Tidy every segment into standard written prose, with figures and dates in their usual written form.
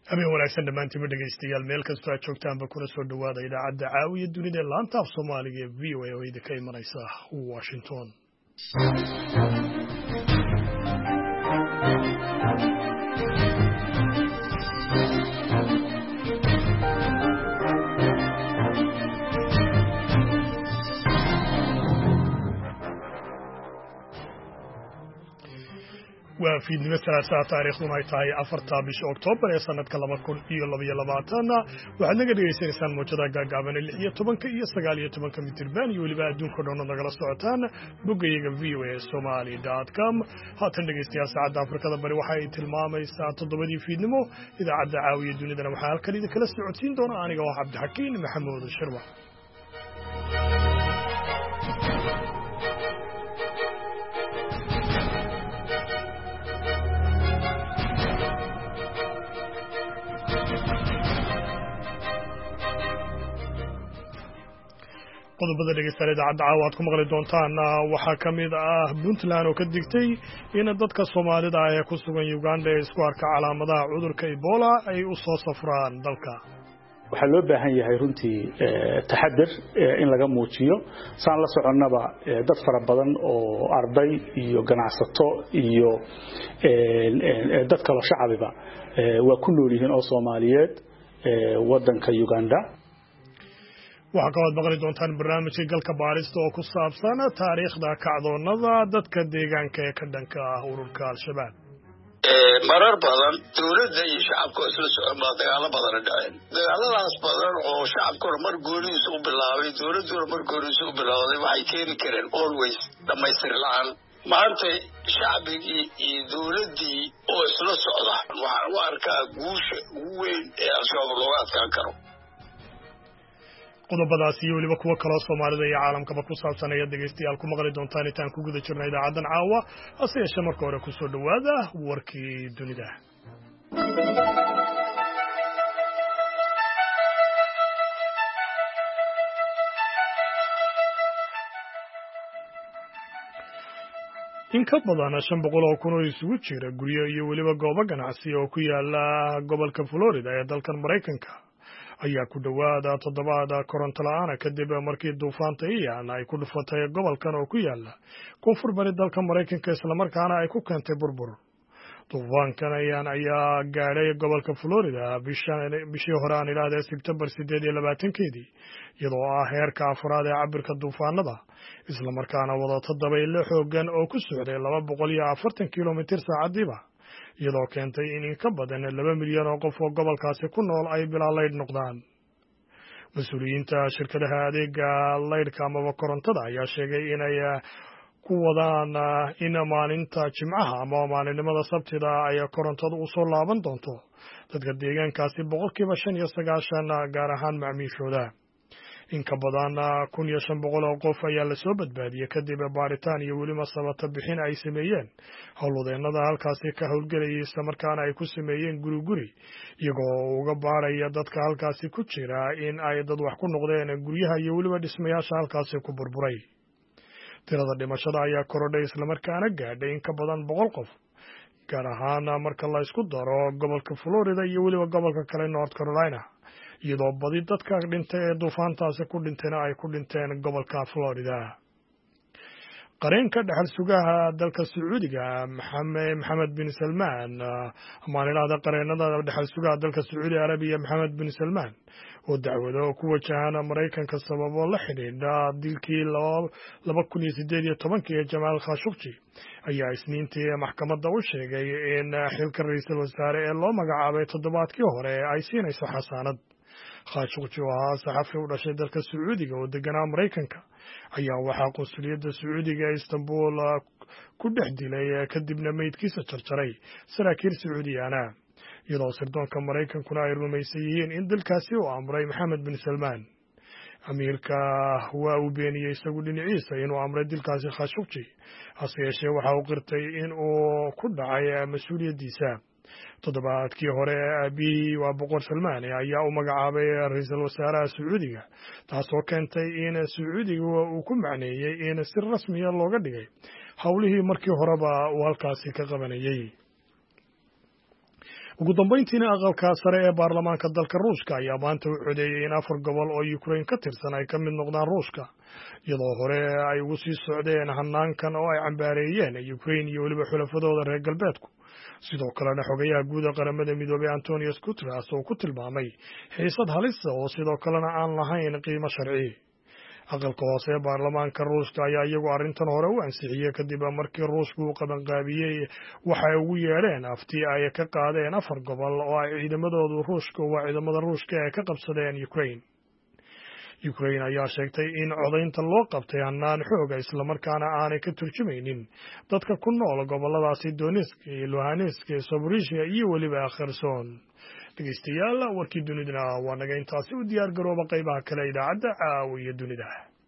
habeen wanaagsan dhammaantiin dhegaystayaal meel kastoo aad joogtaanba kuna soo dhowaada idaacadda caawiya dunida ee laanta af soomaaliga ee v o a oo idinka imanaysa Washington. waa fiidnimo salaasa taariikhduna ay tahay 4 bisha Oktoobar ee sanadka 2022 waxaad naga dhageysanaysaan muujada gaagaaban 16 iyo 19 mitirban iyo waliba adduunka dhan nagala socotaan boggayaga voasomali.com haatan dhegeystayaal saacadda Afrikada bari waxa ay tilmaamaysaa 7 fiidnimo idaacadda caawiya dunidana waxaa halkan idin kala socodsiin doona aniga oo Cabdixakiin Maxamuud Shirwa. qodobada dhegeystayaal idaacadda caawa aad ku maqli doontaan waxaa ka mid ah Puntland oo ka digtay in dadka Soomaalida ah ee ku sugan Uganda ay isku arka calaamadaha cudurka Ebola ay u soo safraan dalka. waxaa loo baahan yahay runtii taxadir in laga muujiyo saan la soconaba dad fara badan oo arday iyo ganacsato iyo dad kale shacabiba waa ku nool yihiin oo Soomaaliyeed wadanka Uganda. waxaa kaloo maqli doontaan barnaamijka galka baarista oo ku saabsan taariikhda kacdoonada dadka deegaanka ee ka dhanka ah ururka Al-Shabaab. marar badan dawladda iyo shacabku isla socon dagaalo badan dhaceen dagaaladaas badan oo shacabku mar gooniisa u bilaabay dawladdu mar gooniisa u bilowday waxay keeni kareen always dhamaystir la'aan maanta shacbigii iyo dawladdii oo isla socda waxaan u arkaa guusha ugu weyn ee Al-Shabaab looga adkaan karo. qodobadaas iyo waliba kuwa kale Soomaalida iyo caalamkaba ku saabsan ayaa dhegeystayaal ku maqli doontaan intaan ku guda jirnay idaacaddan caawa hase yeeshee marka hore ku soo dhowaada warkii dunida. in ka badan 500 kun oo isugu jira guryo iyo waliba goobo ganacsi oo ku yaala gobolka Florida ee dalkan Mareykanka ayaa ku dhawaada toddobaad koronto la'aan kadib markii duufaanta Ian ay ku dhufatay gobolkan oo ku yaala koonfur bari dalka Mareykanka isla markaana ay ku keentay burbur. duufaankan ayaa gaadhay gobolka Florida bishii hore aan ilaahay Sebtembar 28 iyadoo ah heerka afraad ee cabirka duufaanada isla markaana wada dabaylo xooggan oo ku socday 240 kilomitir saacadiiba iyadoo keentay in ka badan 2 milyan oo qof oo gobolkaasi ku nool ay bilaa laydh noqdaan. mas'uuliyiinta shirkadaha adeega laydhka ama korontada ayaa sheegay inay ku wadaan in maalinta Jimcaha ama maalinimada Sabtida ay korontadu u soo laaban doonto dadka deegaankaasi 95% gaar ahaan macaamiishooda. in ka badan 1500 oo qof ayaa la soo badbaadiyay kadib baaritaan iyo weliba sabata bixin ay sameeyeen howlwadeennada halkaasi ka howlgelayay isla markaana ay ku sameeyeen guri iyagoo uga baaraya dadka halkaasi ku jira in ay dad wax ku noqdeen guryaha iyo weliba dhismayaasha halkaasi ku burburay. tirada dhimashada ayaa korodhay isla markaana gaadhay in ka badan 100 qof gaar ahaan marka la isku daro gobolka Florida iyo weliba gobolka kale North Carolina iyadoo badi dadka dhintay ee duufaantaasi ku dhintayna ay ku dhinteen gobolka Florida. qareenka dhaxal sugaha dalka Sacuudiga Maxamed bin Salman amaanilada qareenada dhaxal sugaha dalka Sacuudi Arabiya Maxamed bin Salman oo dacwado ku wajahan Mareykanka sababo la xiriira dilkii 2018 ee Jamal Khashoggi ayaa Isniintii maxkamadda u sheegay in xilka ra'iisul wasaare ee loo magacaabay toddobaadkii hore ay siinayso xasaanad. Khashoggi oo ahaa saxafi u dhashay dalka Sacuudiga oo deganaa Mareykanka ayaa waxaa qunsuliyadda Sacuudiga ee Istanbul ku dhex dilay kadibna meydkiisa jarjaray saraakiil Sacuudiyana iyadoo sirdoonka Mareykankuna ay rumaysan yihiin in dalkaasi uu amray Maxamed bin Salman. amiirka waa uu beeniyay isagu dhinaciisa inuu amray dilkaasi Khashoggi hase yeeshee waxa uu qirtay in uu ku dhacay mas'uuliyaddiisa. toddobaadkii hore abiy waa boqor Salmaan ayaa u magacaabay ra'iisul wasaaraha Sacuudiga taasoo keentay in Sacuudiga uu ku macneeyay in si rasmi ah looga dhigay hawlihii markii horeba uu halkaasi ka qabanayay. ugu dambeyntiina aqalka sare ee baarlamaanka dalka Ruushka ayaa maanta u codeeyay in 4 gobol oo Ukraine ka tirsan ay ka mid noqdaan Ruushka iyadoo hore ay ugu sii socdeen hanaankan oo ay cambaareeyeen Ukraine iyo waliba xulafadooda reer galbeedku sidoo kalena xogayaha guud ee qaramada midoobay Antonio Guterres oo ku tilmaamay xiisad halis ah oo sidoo kalena aan lahayn qiimo sharci aqalka hoose ee baarlamaanka Ruushka ayaa iyagu arrintan hore u ansixiyay kadib markii Ruushku uu qabanqaabiyay waxa ay ugu yeedheen afti ay ka qaadeen 4 gobol oo ay ciidamadoodu ciidamada Ruushka ay ka qabsadeen Ukraine ayaa sheegtay in codaynta loo qabtay hanaan xoog isla markaana aanay ka turjumaynin dadka ku nool goboladaasi Donetsk, Luhansk, Zaporizhia iyo waliba Kherson. dhegeystayaal warkii dunidana waa naga intaasi u diyaar garooba qaybaha kale idaacadda caawiya dunida.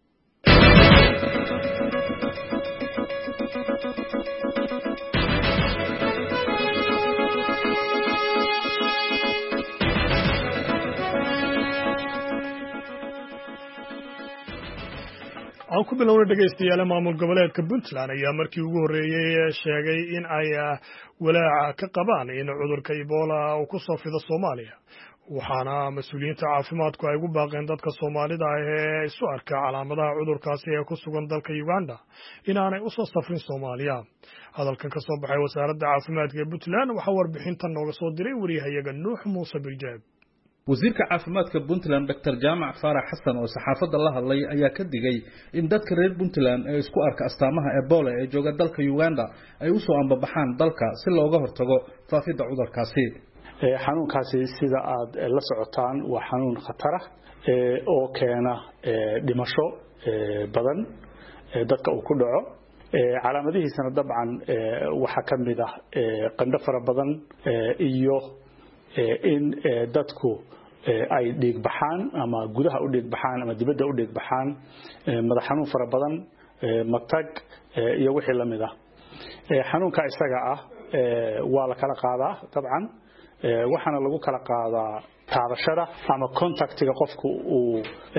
aan ku bilowna dhegeystayaal maamul goboleedka Puntland ayaa markii ugu horeeyay sheegay in ay walaac ka qabaan in cudurka Ebola uu ku soo fido Soomaaliya waxaana mas'uuliyiinta caafimaadku ay ugu baaqeen dadka Soomaalida ah ee isu arka calaamadaha cudurkaasi ee ku sugan dalka Uganda inaanay u soo safrin Soomaaliya hadalkan ka soo baxay wasaaradda caafimaadka ee Puntland waxa warbixintan nooga soo diray wariyahayaga Nuux Muuse Biljaab wasiirka caafimaadka Puntland Dr. Jaamac Faarax Xasan oo saxaafadda la hadlay ayaa ka digay in dadka reer Puntland ay isku arka astaamaha Ebola ee jooga dalka Uganda ay u soo ambabaxaan dalka si looga hortago faafidda cudurkaasi xanuunkaasi sida aad la socotaan waa xanuun khatar ah oo keena dhimasho badan dadka uu ku dhaco calaamadihiisana dabcan waxa ka mid ah qandho fara badan iyo in dadku ay dhiig baxaan ama gudaha u dhiig baxaan ama dibadda u dhiig baxaan madax xanuun fara badan matag iyo wixii la mid ah xanuunka isaga ah waa la kala qaadaa dabcan waxaana lagu kala qaadaa taabashada ama contactiga qofku uu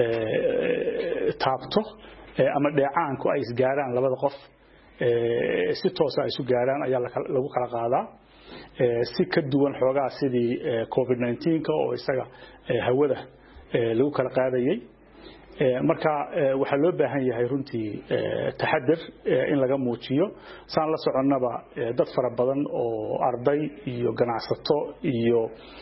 taabto ama dheecaanku ay isgaaraan labada qof si toos ah isu gaaraan ayaa lagu kala qaadaa si ka duwan xoogaa sidii COVID-19 oo isaga hawada lagu kala qaadayay marka waxa loo baahan yahay runtii taxadir in laga muujiyo saan la soconnaba dad fara badan oo arday iyo ganacsato iyo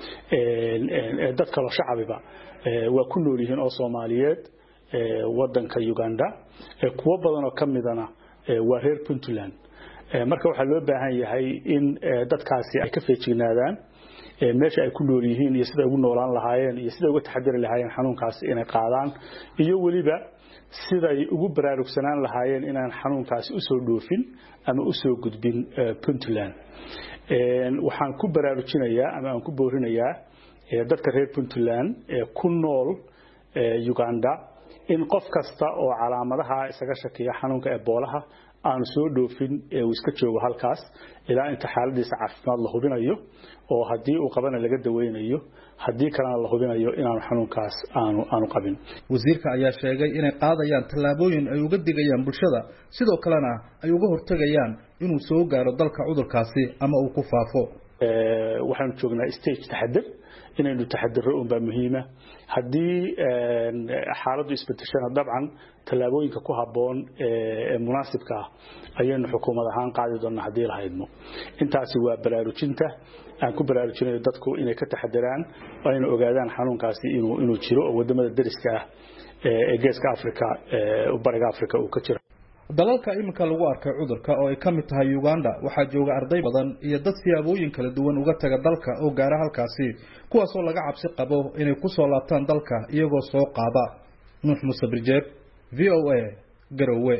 dad kale shacabiba waa ku nool yihiin oo Soomaaliyeed wadanka Uganda kuwa badan oo kamidana waa reer Puntland marka waxa loo baahan yahay in dadkaasi ay ka feejignaadaan meesha ay ku nool yihiin iyo sida ugu noolaan lahaayeen iyo sida uga taxadiri lahaayeen xanuunkaasi inay qaadaan iyo waliba sida ay ugu baraarugsanaan lahaayeen inaan xanuunkaasi u soo dhoofin ama u soo gudbin Puntland waxaan ku baraarujinayaa ama aan ku boorinayaa dadka reer Puntland ku nool Uganda in qof kasta oo calaamadaha isaga shakiya xanuunka Ebola aan soo dhoofin uu iska joogo halkaas ilaa inta xaaladiisa caafimaad la hubinayo oo hadii uu qabana laga daweynayo hadii kalena la hubinayo inaan xanuunkaas aanu qabin wasiirka ayaa sheegay inay qaadayaan tallaabooyin ay uga digayaan bulshada sidoo kalena ay uga hortagayaan inuu soo gaaro dalka cudurkaasi ama uu ku faafo waxaan joognaa stage taxadir inaynu taxadirro un baa muhiima haddii xaaladdu isbedeshana dabcan tallaabooyinka ku habboon ee munaasibka ah ayaynu xukuumad ahaan qaadi doonaa haddii la haydmo intaasi waa baraarujinta aan ku baraarujinayo dadku inay ka taxadiraan ayna ogaadaan xanuunkaasi inuu jiro oo wadamada dariska ah ee geeska Afrika bariga Afrika uu ka jiro dalalka iminka lagu arkay cudurka oo ay ka mid tahay Uganda waxaa jooga arday badan iyo dad siyaabooyin kala duwan uga taga dalka oo gaara halkaasi kuwaas oo laga cabsi qabo inay ku soo laabtaan dalka iyagoo soo qaada Nuux Muuse Biljaab VOA Garowe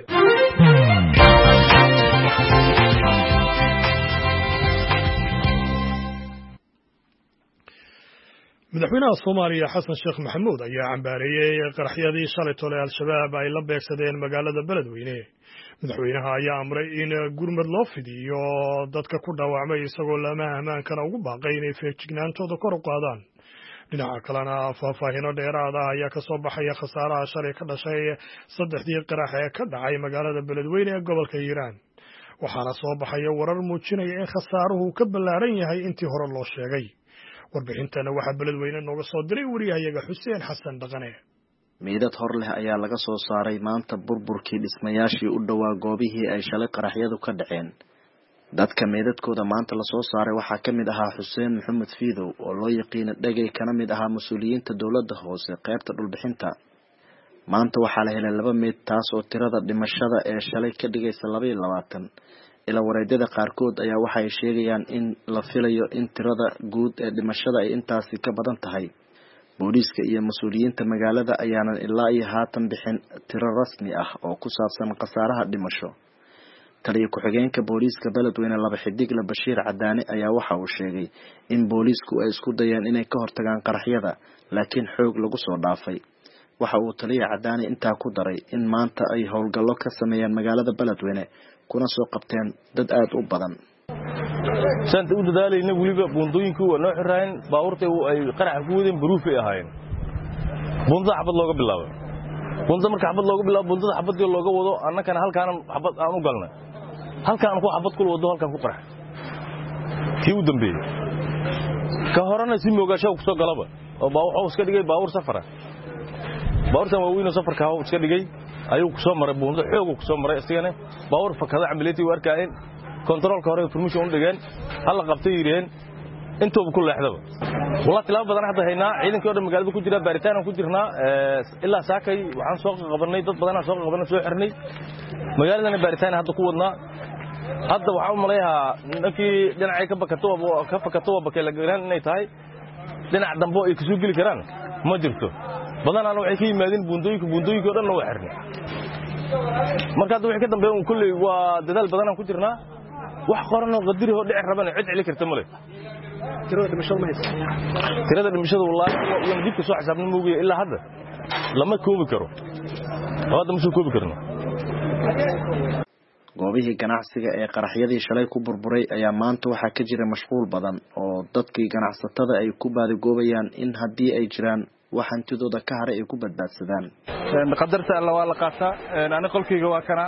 madaxweynaha Soomaaliya Xasan Sheekh Maxamuud ayaa cambaareeyay qaraxyadii shalay tole al-shabaab ay la beegsadeen magaalada Beledweyne madaxweynaha ayaa amray in gurmad loo fidiyo dadka ku dhaawacmay isagoo laamaha amaankana ugu baaqay inay feejignaantooda kor u qaadaan dhinaca kalena faahfaahinno dheeraad ah ayaa ka soo baxaya khasaaraha shalay ka dhashay saddexdii qarax ee ka dhacay magaalada Beledweyne ee gobolka Hiiraan waxaana soo baxaya warar muujinaya in khasaaruhu ka ballaaran yahay intii hore loo sheegay warbixintana waxaa beledweyne nooga soo diray wariyahayaga xuseen xasan dhaqane. meydad hor leh ayaa laga soo saaray maanta burburkii dhismayaashii u dhowaa goobihii ay shalay qaraxyadu ka dhaceen. dadka meydadkooda maanta la soo saaray waxaa ka mid ahaa Xuseen Maxamed Fiidow oo loo yaqiin dhagay kana mid ahaa mas'uuliyiinta dawladda hoose qaybta dhulbixinta. maanta waxaa la helay 2 meyd taas oo tirada dhimashada ee shalay ka dhigaysa 22. ila wareedada qaarkood ayaa waxay sheegayaan in la filayo in tirada guud ee dhimashada ay intaasi ka badan tahay. booliiska iyo mas'uuliyiinta magaalada ayaana ilaa iyo haatan bixin tiro rasmi ah oo ku saabsan khasaaraha dhimasho. taliye ku-xigeenka booliiska beledweyne laba xidigle Bashiir Cadaani ayaa waxa uu sheegay in booliisku ay isku dayeen inay ka hortagaan qaraxyada laakiin xoog lagu soo dhaafay. waxa uu taliye Cadaani intaa ku daray in maanta ay howlgallo ka sameeyeen magaalada beledweyne kuna soo qabteen dad aad u badan. santa u dadaalayna waliba buundooyinku waa noo xiraan baabuurta ay qarax ku wadeen baruuf ay ahaayeen. buunda xabad looga bilaabo buunda marka xabad looga bilaabo buundada xabadii looga wado annakana halkaan xabad aan u galnay halkaan ku xabad ku wado halkaan ku qarax kii u dambeeyay ka horana si moogaasho ku soo galaba oo baa iska dhigay baawur safara baawurtan waa weyn safarka oo iska dhigay ayuu ku soo maray buunda xoog ku soo maray isagana baawur fakada amaleetii u arkaayeen control ka hore information u dhigeen hal qabtay yireen intuu ku leexdaba wala tilaab badan hadda haynaa ciidanka oo magaalada ku jira baaritaan ku jirnaa ilaa saakay waxaan soo qabanay dad badan soo qabanay soo xirnay magaaladana baaritaan hadda ku wadnaa hadda waxa uu maleeyahay ninkii dhinacay ka fakato bakay la garan inay tahay dhinac dambo ay ku soo gali karaan ma jirto badanaan waxay ka yimaadeen buundooyinka oo dhan loo xirnay marka hadda wixii ka dambeeyay kulli waa dadaal badan ku jirnaa wax qoran oo qadari oo dhici rabana cid cili karta male tirada dhimashada wallahi waan dib ka soo xisaabna moogiyo ilaa hadda lama koobi karo hadda ma soo koobi karno. goobihii ganacsiga ee qaraxyadii shalay ku burburay ayaa maanta waxaa ka jira mashquul badan oo dadkii ganacsatada ay ku baadigoobayaan in haddii ay jiraan wax hantidooda ka haray ay ku badbaadsadaan. qadarta alla waa la qaataa ana qolkayga waa kana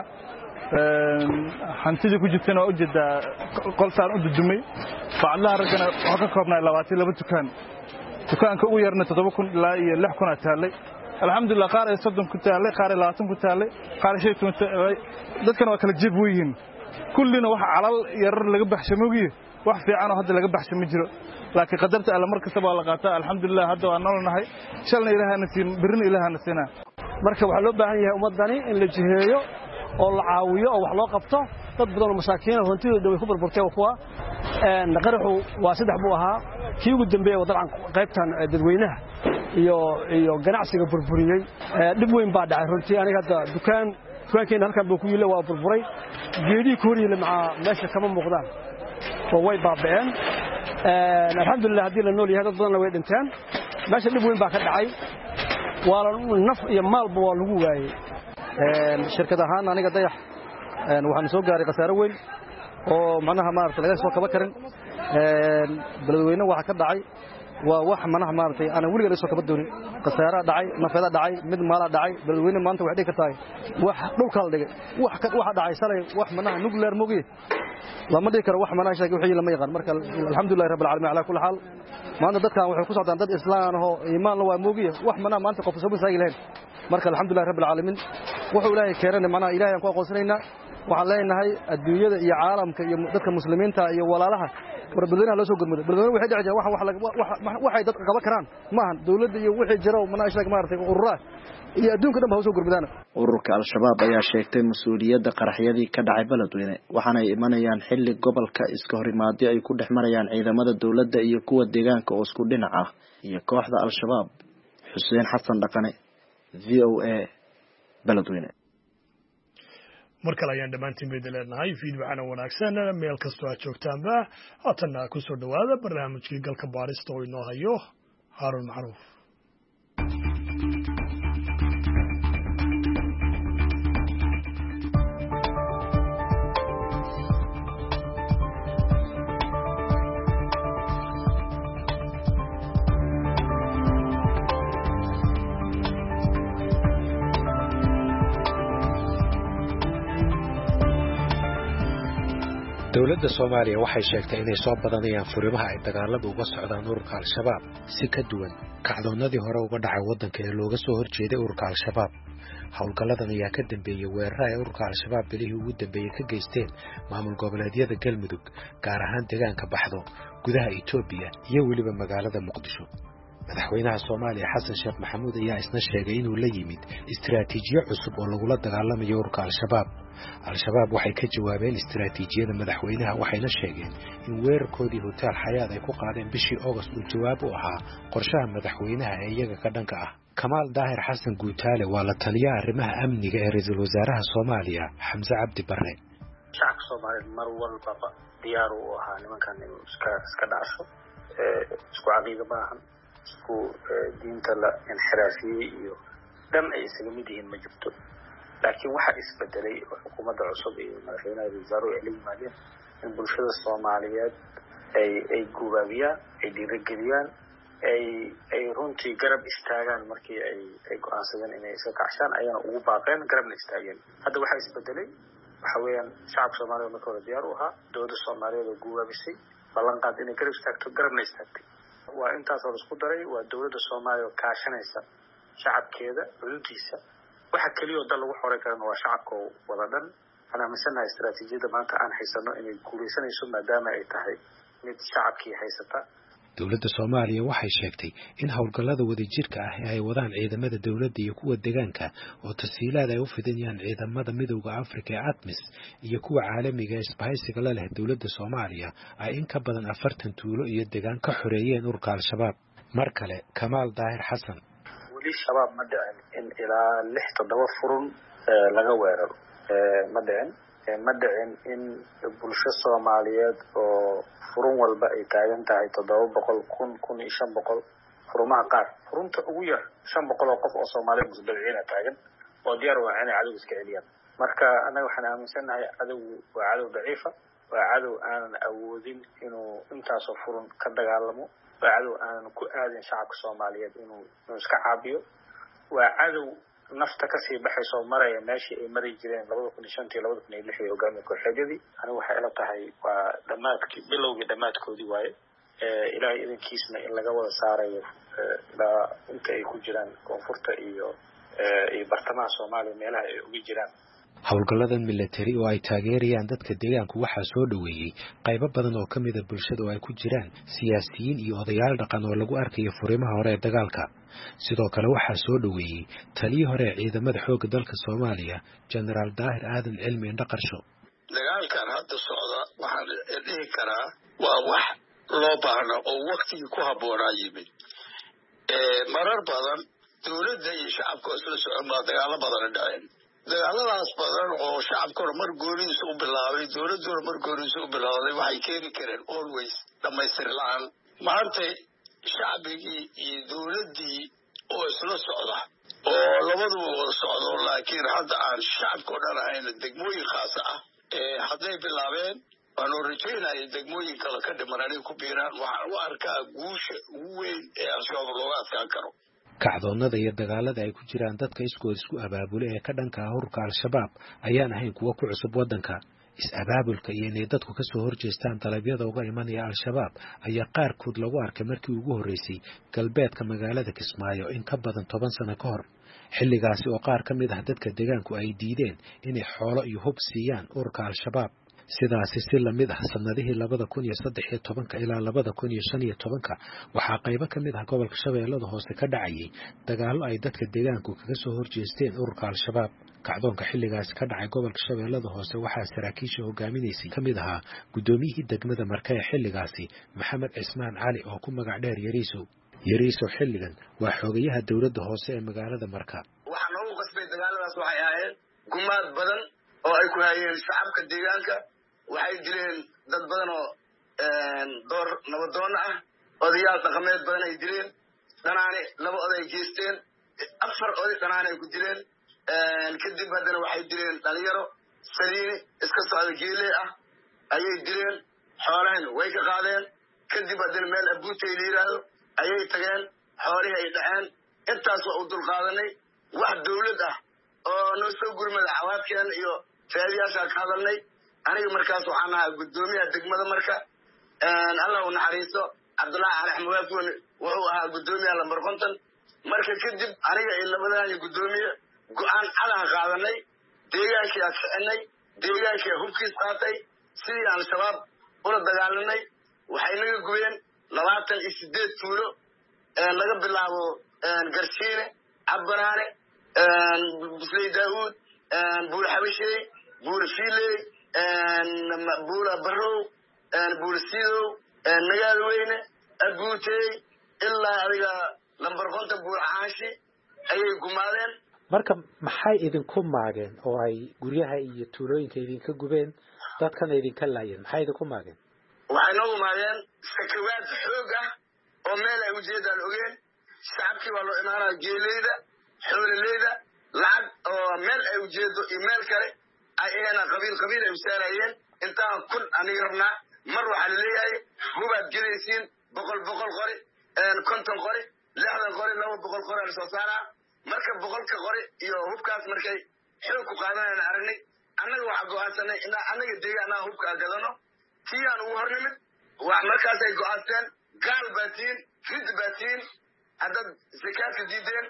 hantida ku jirtana oo jeeda qoltaan u dudumay bacdaha ragana waxa ka koobnaa 22 dukaanka ugu yarna 7,000 ilaa iyo 6,000 taalay alxamdulillah qaar ay 30 ku taalay qaar ay 20 ku taalay qaar ay 20 dadkana waa kala jib weeyeen kullina wax calal yar laga baxshamoogiyo wax fiican oo hadda laga baxshan ma jiro laakiin qadarta alla markasta waa la qaataa alxamdulillah hadda waa nolonahay shalna ilaahana siin birina ilaahana siinaa. marka waxa loo baahan yahay ummadani in la jiheeyo oo la caawiyo oo wax loo qabto dad badan oo masaakiin ah hantidooda way ku burburtay kuwa qaraxu waa 3 buu ahaa kii ugu dambeeyay wadan qaybtan dadweynaha iyo ganacsiga burburiyay dib weyn baa dhacay runtii aniga hadda dukaankeena halkan buu ku yilaa waa burburay geedii kooriyay meesha kama muuqdaan oo way baabeen alxamdulillah hadii la nool yahay dad badan way dhinteen meesha dib weyn baa ka dhacay waa naf iyo maalba waa lagu waayay. shirkadahan aniga dayax waxaan soo gaaray qasaaro weyn oo macnaha maartay laga soo kaba karin beledweyne waxa ka dhacay waa wax macnaha maartay ana waliga la soo kaba doonin qasaaro dhacay nafada dhacay mid maala dhacay beledweyne maanta wax dhig ka tahay wax dhulka la dhigay waxa dhacay salay wax macnaha nuclear moogay lama dhigi karo wax macnaha sheegay wixii lama yaqaan marka alxamdulillah rabbil alamin ala kulli hal maanta dadkan waxay ku socdaan dad islaam ah oo iimaan la waa moogay wax macnaha maanta qof soo saagi lahayn marka alxamdulillah rabbil alamin wuxuu ilaahay keenay macnaha ilaahay aan ku aqoonsanayna waxaan leenahay adduunyada iyo caalamka iyo dadka muslimiinta iyo walaalaha beledweynaha loo soo gudmado beledweynaha waxay dhici jiraan waxay dad qaba karaan maahan dawladda iyo wixii jira oo macnaha sheeg maartay ururaha iyo adduunka dhan ba soo gudbadaan. ururka al-shabaab ayaa sheegtay mas'uuliyadda qaraxyadii ka dhacay beledweyne waxaana ay imanayaan xilli gobolka iska horimaadyo ay ku dhexmarayaan ciidamada dawladda iyo kuwa deegaanka oo isku dhinac ah iyo kooxda al-shabaab. Xuseen Xasan Dhaqane VOA beledweyne. markale ayaan dhammaantiin bay leedahay fiidbacana wanaagsan meel kastoo aad joogtaanba haatana ku soo dhawaada barnaamijkii galka baarista oo inoo hayo Haarun Macruuf. dowladda Soomaaliya waxay sheegtay inay soo badanayaan furimaha ay dagaaladu uga socdaan ururka Al-Shabaab si ka duwan kacdoonadii hore uga dhacay waddanka ee looga soo horjeeday ururka Al-Shabaab. howlgalladan ayaa ka dambeeyay weeraro ay ururka Al-Shabaab bilihii ugu dambeeyay ka geysteen maamul goboleedyada Galmudug, gaar ahaan deegaanka Baxdo, gudaha Itoobiya iyo weliba magaalada Muqdisho. madaxweynaha Soomaaliya Xasan Sheekh Maxamuud ayaa isna sheegay inuu la yimid istiraatiijiyo cusub oo lagula dagaalamayo ururka Al-Shabaab. Al-Shabaab waxay ka jawaabeen istiraatiijiyada madaxweynaha waxayna sheegeen in weerarkoodii Hotel Xayaat ay ku qaadeen bishii August uu jawaab u ahaa qorshaha madaxweynaha ee iyaga ka dhanka ah. Kamaal Daahir Xasan Guutaale waa la taliyaha arrimaha amniga ee ra'iisul wasaaraha Soomaaliya Xamse Cabdi Barre. shacabka Soomaaliyeed mar walba diyaar u ahaa nimankan inuu iska dhacsho isku caqiido maahan isku diinta la inxiraafiyey iyo dhan ay isaga mid yihiin ma jirto. laakiin waxa isbedelay xukuumadda cusub iyo madaxweynaha wasaaruhu ay la yimaadeen in bulshada Soomaaliyeed ay gubaabiyaan, ay dhiirigeliyaan, ay runtii garab istaagaan markii ay go'aansadeen inay iska kacshaan ayana ugu baaqeen garabna istaageen. hadda waxa isbedelay waxa weeyaan shacabka Soomaaliyeed markii hore diyaar u ahaa, dowladda Soomaaliyeed oo gubaabisay, ballan qaad inay garab istaagto, garabna istaagtay. waa intaas oo isku daray, waa dowladda Soomaaliya oo kaashanaysa shacabkeeda xuduudiisa. waxa kaliya oo dal lagu xoray karana waa shacabka wada dhan. ana aaminsannahay istiraatiijiyada maanta aan haysano inay guulaysanayso maadaama ay tahay mid shacabkii haysata. dowladda Soomaaliya waxay sheegtay in howlgallada wadajirka ah ee ay wadaan ciidamada dowladda iyo kuwa deegaanka oo tasiilaad ay u fidinayaan ciidamada Midowga Afrika ee ATMIS iyo kuwa caalamiga ee isbahaysiga la leh dowladda Soomaaliya ay in ka badan 40 tuulo iyo deegaan ka xoreeyeen ururka Al-Shabaab. mar kale Kamaal Daahir Xasan: weli shabaab ma dhicin in ilaa 6-7 furun laga weeraro, ma dhicin in bulsho Soomaaliyeed oo furun walba ay taagan tahay 700,000 furumaha qaar furunta ugu yar 500 oo qof oo Soomaaliyeed musbiciina taagan oo diyaar u ah inay cadow iska celiyaan. marka anaga waxaan aaminsanahay cadowgu waa cadow daciifa, waa cadow aanan awoodin inuu intaasoo furun ka dagaalamo, waa cadow aanan ku aadin shacabka Soomaaliyeed inuu iska caabiyo, waa cadow nafta ka sii baxayso maraya meeshii ay mari jireen 2005 iyo 2006 hogaamiye kooxeedyadii. anigu waxay ila tahay waa bilowgii dhammaadkoodii waaye. ilaahay idinkiisna in laga wada saarayo ilaa inta ay ku jiraan koonfurta iyo bartamaha Soomaaliya meelaha ay uga jiraan. howlgalladan military oo ay taageerayaan dadka deegaanku waxaa soo dhaweeyay qaybo badan oo ka mid ah bulshada oo ay ku jiraan siyaasiyiin iyo odayaal dhaqan oo lagu arkayo furimaha hore ee dagaalka. sidoo kale waxaa soo dhaweeyay taliyii hore ee ciidamada xoogga dalka Soomaaliya Generaal Daahir Aadan Cilmi Indhaqarsho. dagaalkan hadda socda waxaan dhihi karaa waa wax loo baahna oo waqtigii ku habboonaa yimid. marar badan dowladda iyo shacabka isla socon dagaalo badan dhaceen. dagaaladaas badan oo shacabkuna mar goonidiisa u bilaabay, dowladduna mar goonidiisa u bilowday, waxay keeni kareen always dhamaystir la'aan. maanta shacbigii iyo dowladdii oo isla socda oo labaduba wada socdo, laakiin hadda aan shacabka o dhan ahayn, degmooyin khaasa ah hadday bilaabeen, waanu rajaynaya degmooyin kale ka dhiman anay ku biiraan. waxaan u arkaa guusha ugu weyn ee Al-Shabaab looga adkaan karo. kacdoonnada iyo dagaalada ay ku jiraan dadka iskood isku abaabule ee ka dhanka ah ururka Al-Shabaab ayaan ahayn kuwa ku cusub waddanka. is-abaabulka iyo inay dadku ka soo horjeestaan dalabyada uga imanaya Al-Shabaab ayaa qaarkood lagu arkay markii ugu horreysay galbeedka magaalada Kismaayo in ka badan 10 sano ka hor. xilligaasi oo qaar ka mid ah dadka deegaanku ay diideen inay xoolo iyo hub siiyaan ururka Al-Shabaab. sidaasi si la mid ah sanadihii 2013 ilaa 2015 waxaa qaybo ka mid ah gobolka Shabeellada Hoose ka dhacayay dagaallo ay dadka deegaanku kaga soo horjeesteen ururka Al-Shabaab. kacdoonka xilligaasi ka dhacay gobolka Shabeellada Hoose waxaa saraakiisha hogaaminaysay ka mid ahaa gudoomiyihii degmada Marka ee xilligaasi Maxamed Cismaan Cali oo ku magac dheer Yariiso. xilligan waa xogayaha dowladda hoose ee magaalada Marka. waxaan ugu qasbay dagaaladaas waxay ahaayeen gumaad badan oo ay ku hayeen shacabka deegaanka. waxay dileen dad badan oo door nabadoon ah, odayaal dhaqameed badan ay dileen, dhanaane 2 oday geysteen, 4 oday dhanaane ay ku dileen. kadib haddana waxay dileen dhalinyaro saliini iska socda geele ah ayay dileen, xoolahan way ka qaadeen. kadib haddana meel abuutay la yiraahdo ayay tageen, xoolihii ay dhaceen. intaas waa u dulqaadanay. wax dawlad ah oo noo soo gurmada cawaadkeen iyo raadiyaasha ka hadalnay aniga markaas waxaan ahaa guddoomiyaha degmada marka allah u naxariisto cabdullaahi cali axmed waafoon wuxuu ahaa guddoomiyaha lambar 50 marka kadib aniga iyo labadaan guddoomiye go'aan calan qaadanay deegaankii aan kicinay deegaankii hubkiis qaatay sidii aan shabaab ula dagaalanay waxay naga gubeen 28 tuulo laga bilaabo Garshiine Cabanaane Busley Daawud Buur Xabashey Buur Fiiley Buur Barrow Buur Sido Magaalo Weyne Aguutey ilaa adiga lambar 50 Buur Caashi ayay gumaadeen marka maxay idinku maageen oo ay guryaha iyo tuulooyinka idinka gubeen dadkana idinka laayeen maxay idinku maageen waxay noo maageen sakawaad xoog ah oo meel ay ujeedaan ogeen shacabkii waa loo imaanaa geeleyda xoololeyda lacag oo meel ay ujeedo iyo meel kale ay eena qabiil ay usaarayeen intaan kun aniga rabnaa mar waxaa laleeyahay hubaad gelaysiin 100 qori 50 qori 60 qori 200 qori aan soo saaraa marka 100 qori iyo hubkaas markay xoog ku qaadanayna aragnay annaga waxa go'aansanay in annaga deegaanaa hubka gadano tiyaan ugu hornimid wax markaas ay go'aanteen gaal baatiin rid baatiin hadad zakaadka diideen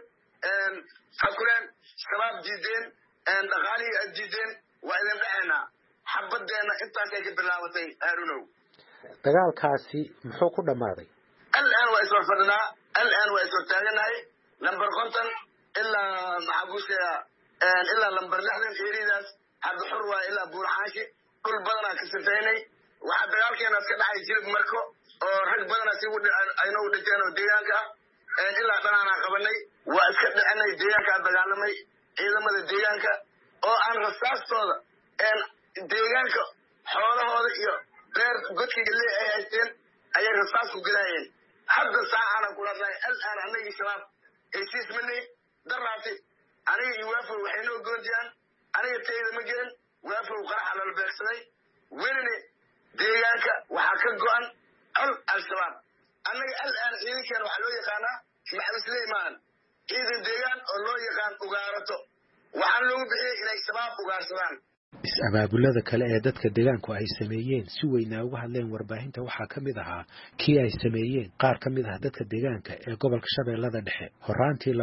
fakuleen shabaab diideen dhaqaalihii aad diideen waa idin dhaceena xabadeena intaas ay ka bilaabatay aarunow dagaalkaasi muxuu ku dhamaaday الآن وإسر فدنا الآن وإسر تاجناي لمبر 50 إلا معبوسة إلا لمبر 60 إيريداس هذا حروة إلا بور عاشي كل بدنا كسفيني وحد دجال كنا سكت عايز يجيب مركو ورج بدنا سيود أينو دجانو ديانكا إلا بدنا قبلني وأسكت أنا ديانكا دجالمي إذا ما ديانكا أو أنا رصاص هذا إن ديانكا حوله هذا يو غير قلت اللي أيتين أي رصاص وقلاين حد الساعة أنا أقول الله الآن أنا شباب إيش مني دراسي أنا يوافق وحينو جورديان أنا يبتدي مجن وافق وقرأ على البحثي وينني ديانك وحكوا عن الشباب أنا الآن إذا كانوا حلوة يقانا مع سليمان إذا ديان الله يقان وقارته وحلو به إلى الشباب وقارسان is-abaabulada kale ee dadka deegaanku ay sameeyeen si weyn uga hadleen warbaahinta waxaa ka mid ahaa kii ay sameeyeen qaar ka mid ah dadka deegaanka ee gobolka Shabeellada Dhexe horaantii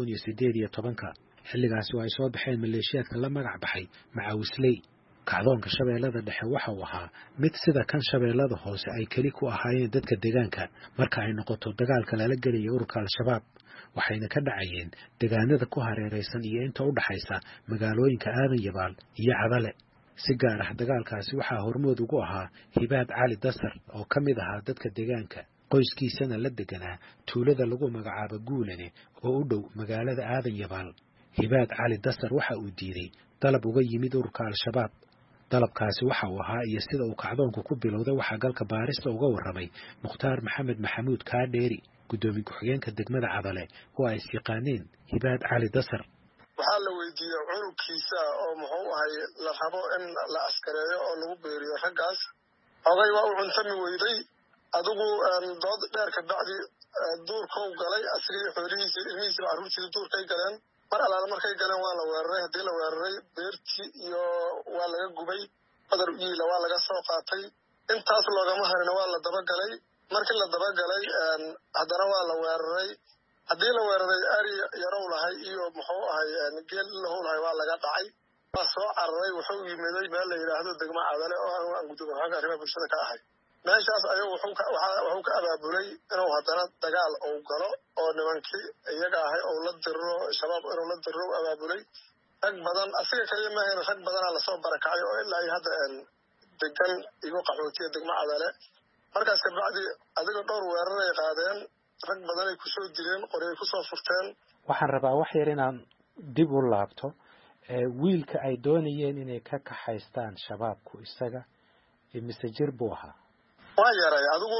2018 xilligaas oo ay soo baxeen maleeshiyaadka la magac baxay Macawisley kacdoonka Shabeellada Dhexe waxa uu ahaa mid sida kan Shabeellada Hoose ay kali ku ahaayeen dadka deegaanka marka ay noqoto dagaalka lala geliyo ururka al-shabaab waxayna ka dhacayeen deegaanada ku hareeraysan iyo inta u dhaxaysa magaalooyinka Aadan Yabaal iyo Cadale si gaar ah dagaalkaasi waxa hormood ugu ahaa Hibaad Cali Dasar oo kamid ahaa dadka deegaanka qoyskiisana la deganaa tuulada lagu magacaabo Guulane oo u dhow magaalada Aadan Yabaal Hibaad Cali Dasar waxa uu diiday dalab uga yimid ururka al-shabaab dalabkaasi waxa uu ahaa iyo sida uu kacdoonku ku bilowday waxa galka baarista uga waramay Mukhtaar Maxamed Maxamuud Kaadheeri gudoomiye ku-xigeenka degmada Cadale oo ay yaqaaneen Hibaad Cali Dasar waxaa la weydiiyay cunugkiisa oo muxuu ahay la rabo in la askareeyo oo lagu beeriyo raggaas oday waa u cuntami weyday adigu dood dheer ka bacdi duurkuu galay asrii xoolihiisa ilmihiisa carruurtiisa duurkay galeen mar alaala markay galeen waa la weeraray haddii la weeraray beertii iyo waa laga gubay badar iila waa laga soo qaatay intaas loogama harina waa la dabagalay markii la dabagalay haddana waa la weeraray haddii la weeraray ari yarow lahay iyo muxuu ahay geel lahow lahay waa laga dhacay waa soo cararay wuxuu yimiday meel la yidhaahdo degmo Cadale oo aan gudoomiye xagga arrimaha bulshada ka ahay meeshaas ayuu wuxuu ka abaabulay inuu haddana dagaal uu galo oo nimankii iyaga ahay oo la diro shabaab inuu la diro abaabulay rag badan asiga kaliya ma ahayn rag badanaa lasoo barakacay oo ilaa ay hadda degan igu qaxootiya degmo Cadale markaas ka bacdi adiga dhowr weerar ay qaadeen rag badan ay ku soo dileen qorey ku soo furteen waxaan rabaa wax yar inaan dib u laabto wiilka ay doonayeen inay ka kaxaystaan shabaabku isaga mise jir buu ahaa waa yaray adigu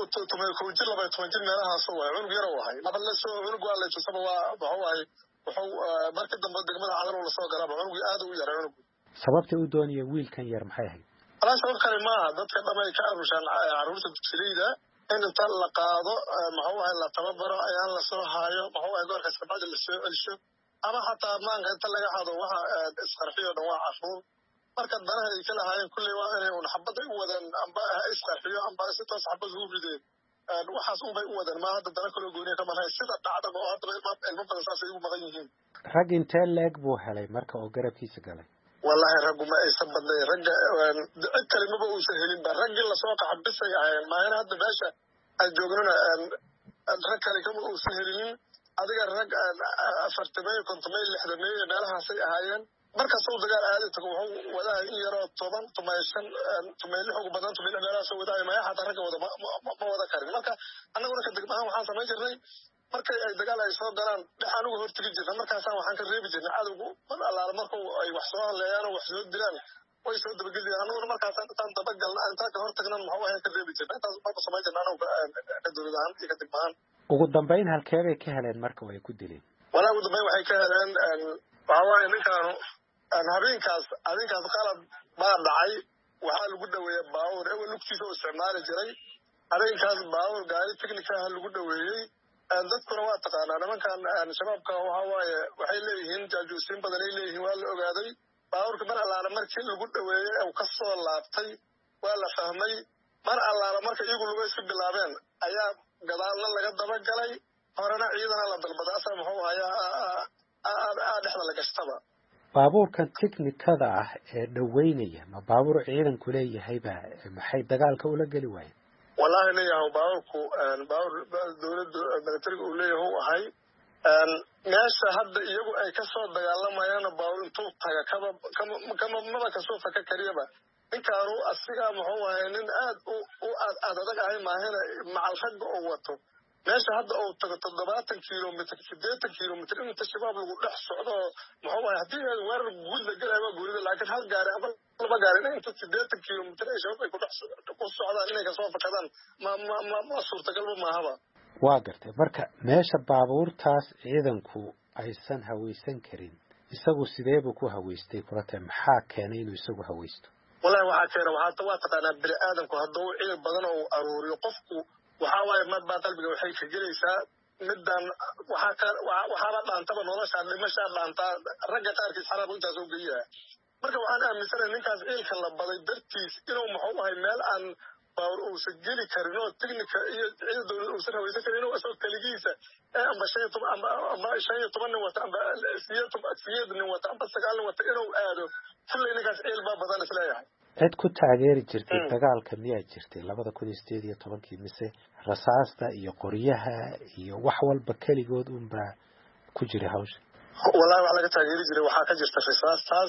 12 jir meelahaas oo cunug yar oo ahay laba la soo cunug waa la tusaba waa wuxuu markii dambe degmada Cadale la soo galay cunug aad u yaray cunug sababta uu doonayay wiilkan yar maxay ahayd alaan sabab kale maaha dadka dhamay ka arushaan carruurta dugsiga in inta la qaado muxuu ahay la tababaro ayaan la soo haayo muxuu ahay goorkaas kabacdi la soo celsho ama xataa maanka inta laga hado waxa isqarxiyo dhan waa carruur marka danaha ay kala haayeen kulley waa inay un xabad ay u wadaan amba isqarxiyo amba si toos xabad ugu rideen waxaas unbay u wadaan ma hadda dana kaloo gooniya kama lahayn sida dhacdaba oo haddaba ilmo badan saasay ugu maqan yihiin rag intee leeg buu helay marka oo garabkiisa galay wallahi raggu ma aysan badnay ragga cid kale maba uusan helinba raggii lasoo qaxa bisay ahaayeen maayana hadda meesha aan joognana rag kale kama uusan helinin adiga rag 40 50 60 meelahaasay ahaayeen markasuu dagaal aadi tago wuxuu wadaa in yaroo 10 15 ugu badan 10 meelahaasoo wadaa maya xataa ragga wada ma wada karin marka annaguna ka degmahaan waxaan samayn jirnay markay ay dagaal ay soo galaan dhexaan uga hortegi jirna markaasaan waxaan ka reebi jirnay cadowgu mar allaala markuu ay wax soo hadleeyaan oo wax soo dilaan way soo dabageli jireen annaguna markaasaan intaan dabagalna intaan ka hortagnan muxuu ahayn ka reebi jirna intaas marka samayn jirna anagu ka dowlad ahaan iyo ka degmahaan ugu dambayn halkee bay ka heleen marka way ku dileen walaa ugu dambayn waxay ka heleen waxa waaye ninkaanu habeenkaas qalad baa dhacay waxaa lagu dhaweeyey baawur ewel lugtiisa u isticmaali jiray habeenkaas baawur gaari technicaha lagu dhaweeyey dadkuna waa taqaanaa nimankan shabaabka waxa waaye waxay leeyihiin jaajuusiin badan ay leeyihiin waa la ogaaday baawurka mar allaala markii lagu dhaweeyey uu ka soo laabtay waa la fahmay mar allaala marka iyagu luga iska bilaabeen ayaa gadaalna laga dabagalay horena ciidana la dalbaday asaa muxuu hayaa dhexda la gashtaba baabuurkan tiknikada ah ee dhaweynaya ma baabuur ciidanku leeyahayba maxay dagaalka ula geli waayeen wallahi leeyahay baabuurku baabur dowladda militariga uu leeyahay uu ahay meesha hadda iyagu ay ka soo dagaalamayaan baabur intuu taga maba kasoo faka kariyaba ninkaanu asigaa muxuu ahay nin aad u adag ahay maahina macal ragga oo wato meesha hadda uu tago 70 kilomitr 80 kilomitr inta shabaab lagu dhex socdo muxuu ahay haddii weerar guud la gelayo waa guurida laakiin hal gaari ama laba gaari inta 80 kilomitr ay shabaab ay ku socdaan inay kasoo fakadaan ma suurtagalba maahaba waa gartay marka meesha baabuurtaas ciidanku aysan hawaysan karin isagu sideebuu ku hawaystay kula tahay maxaa keenay inuu isagu hawaysto wallahi waxaa keena waa taqaanaa bini aadamku hadduu ciidan badan oo aruuriyo qofku waxa waaye marbaa qalbiga waxay ka gelaysaa middan waxaaba dhaantaba noloshaa dhimashaa dhaantaa ragga qaarkiis xaraab intaas oo geeyaha marka waxaan aaminsanahay ninkaas ciilka la baday dartiis inuu muxuu ahay meel aan baawur uusan geli karin oo technica iyo ciida dowlad uusan hawaysan karin inuu isagoo keligiisa amba 15 nin wata amba 8 nin wata amba 9 nin wata inuu aado kulley ninkaas ciil baa badan isleeyahay cid ku taageeri jirtay dagaalka miyaa jirtay 2018 mise rasaasta iyo qoryaha iyo wax walba keligood unbaa ku jira hawsha wallahi wax laga taageeri jiray waxaa ka jirta rasaastaas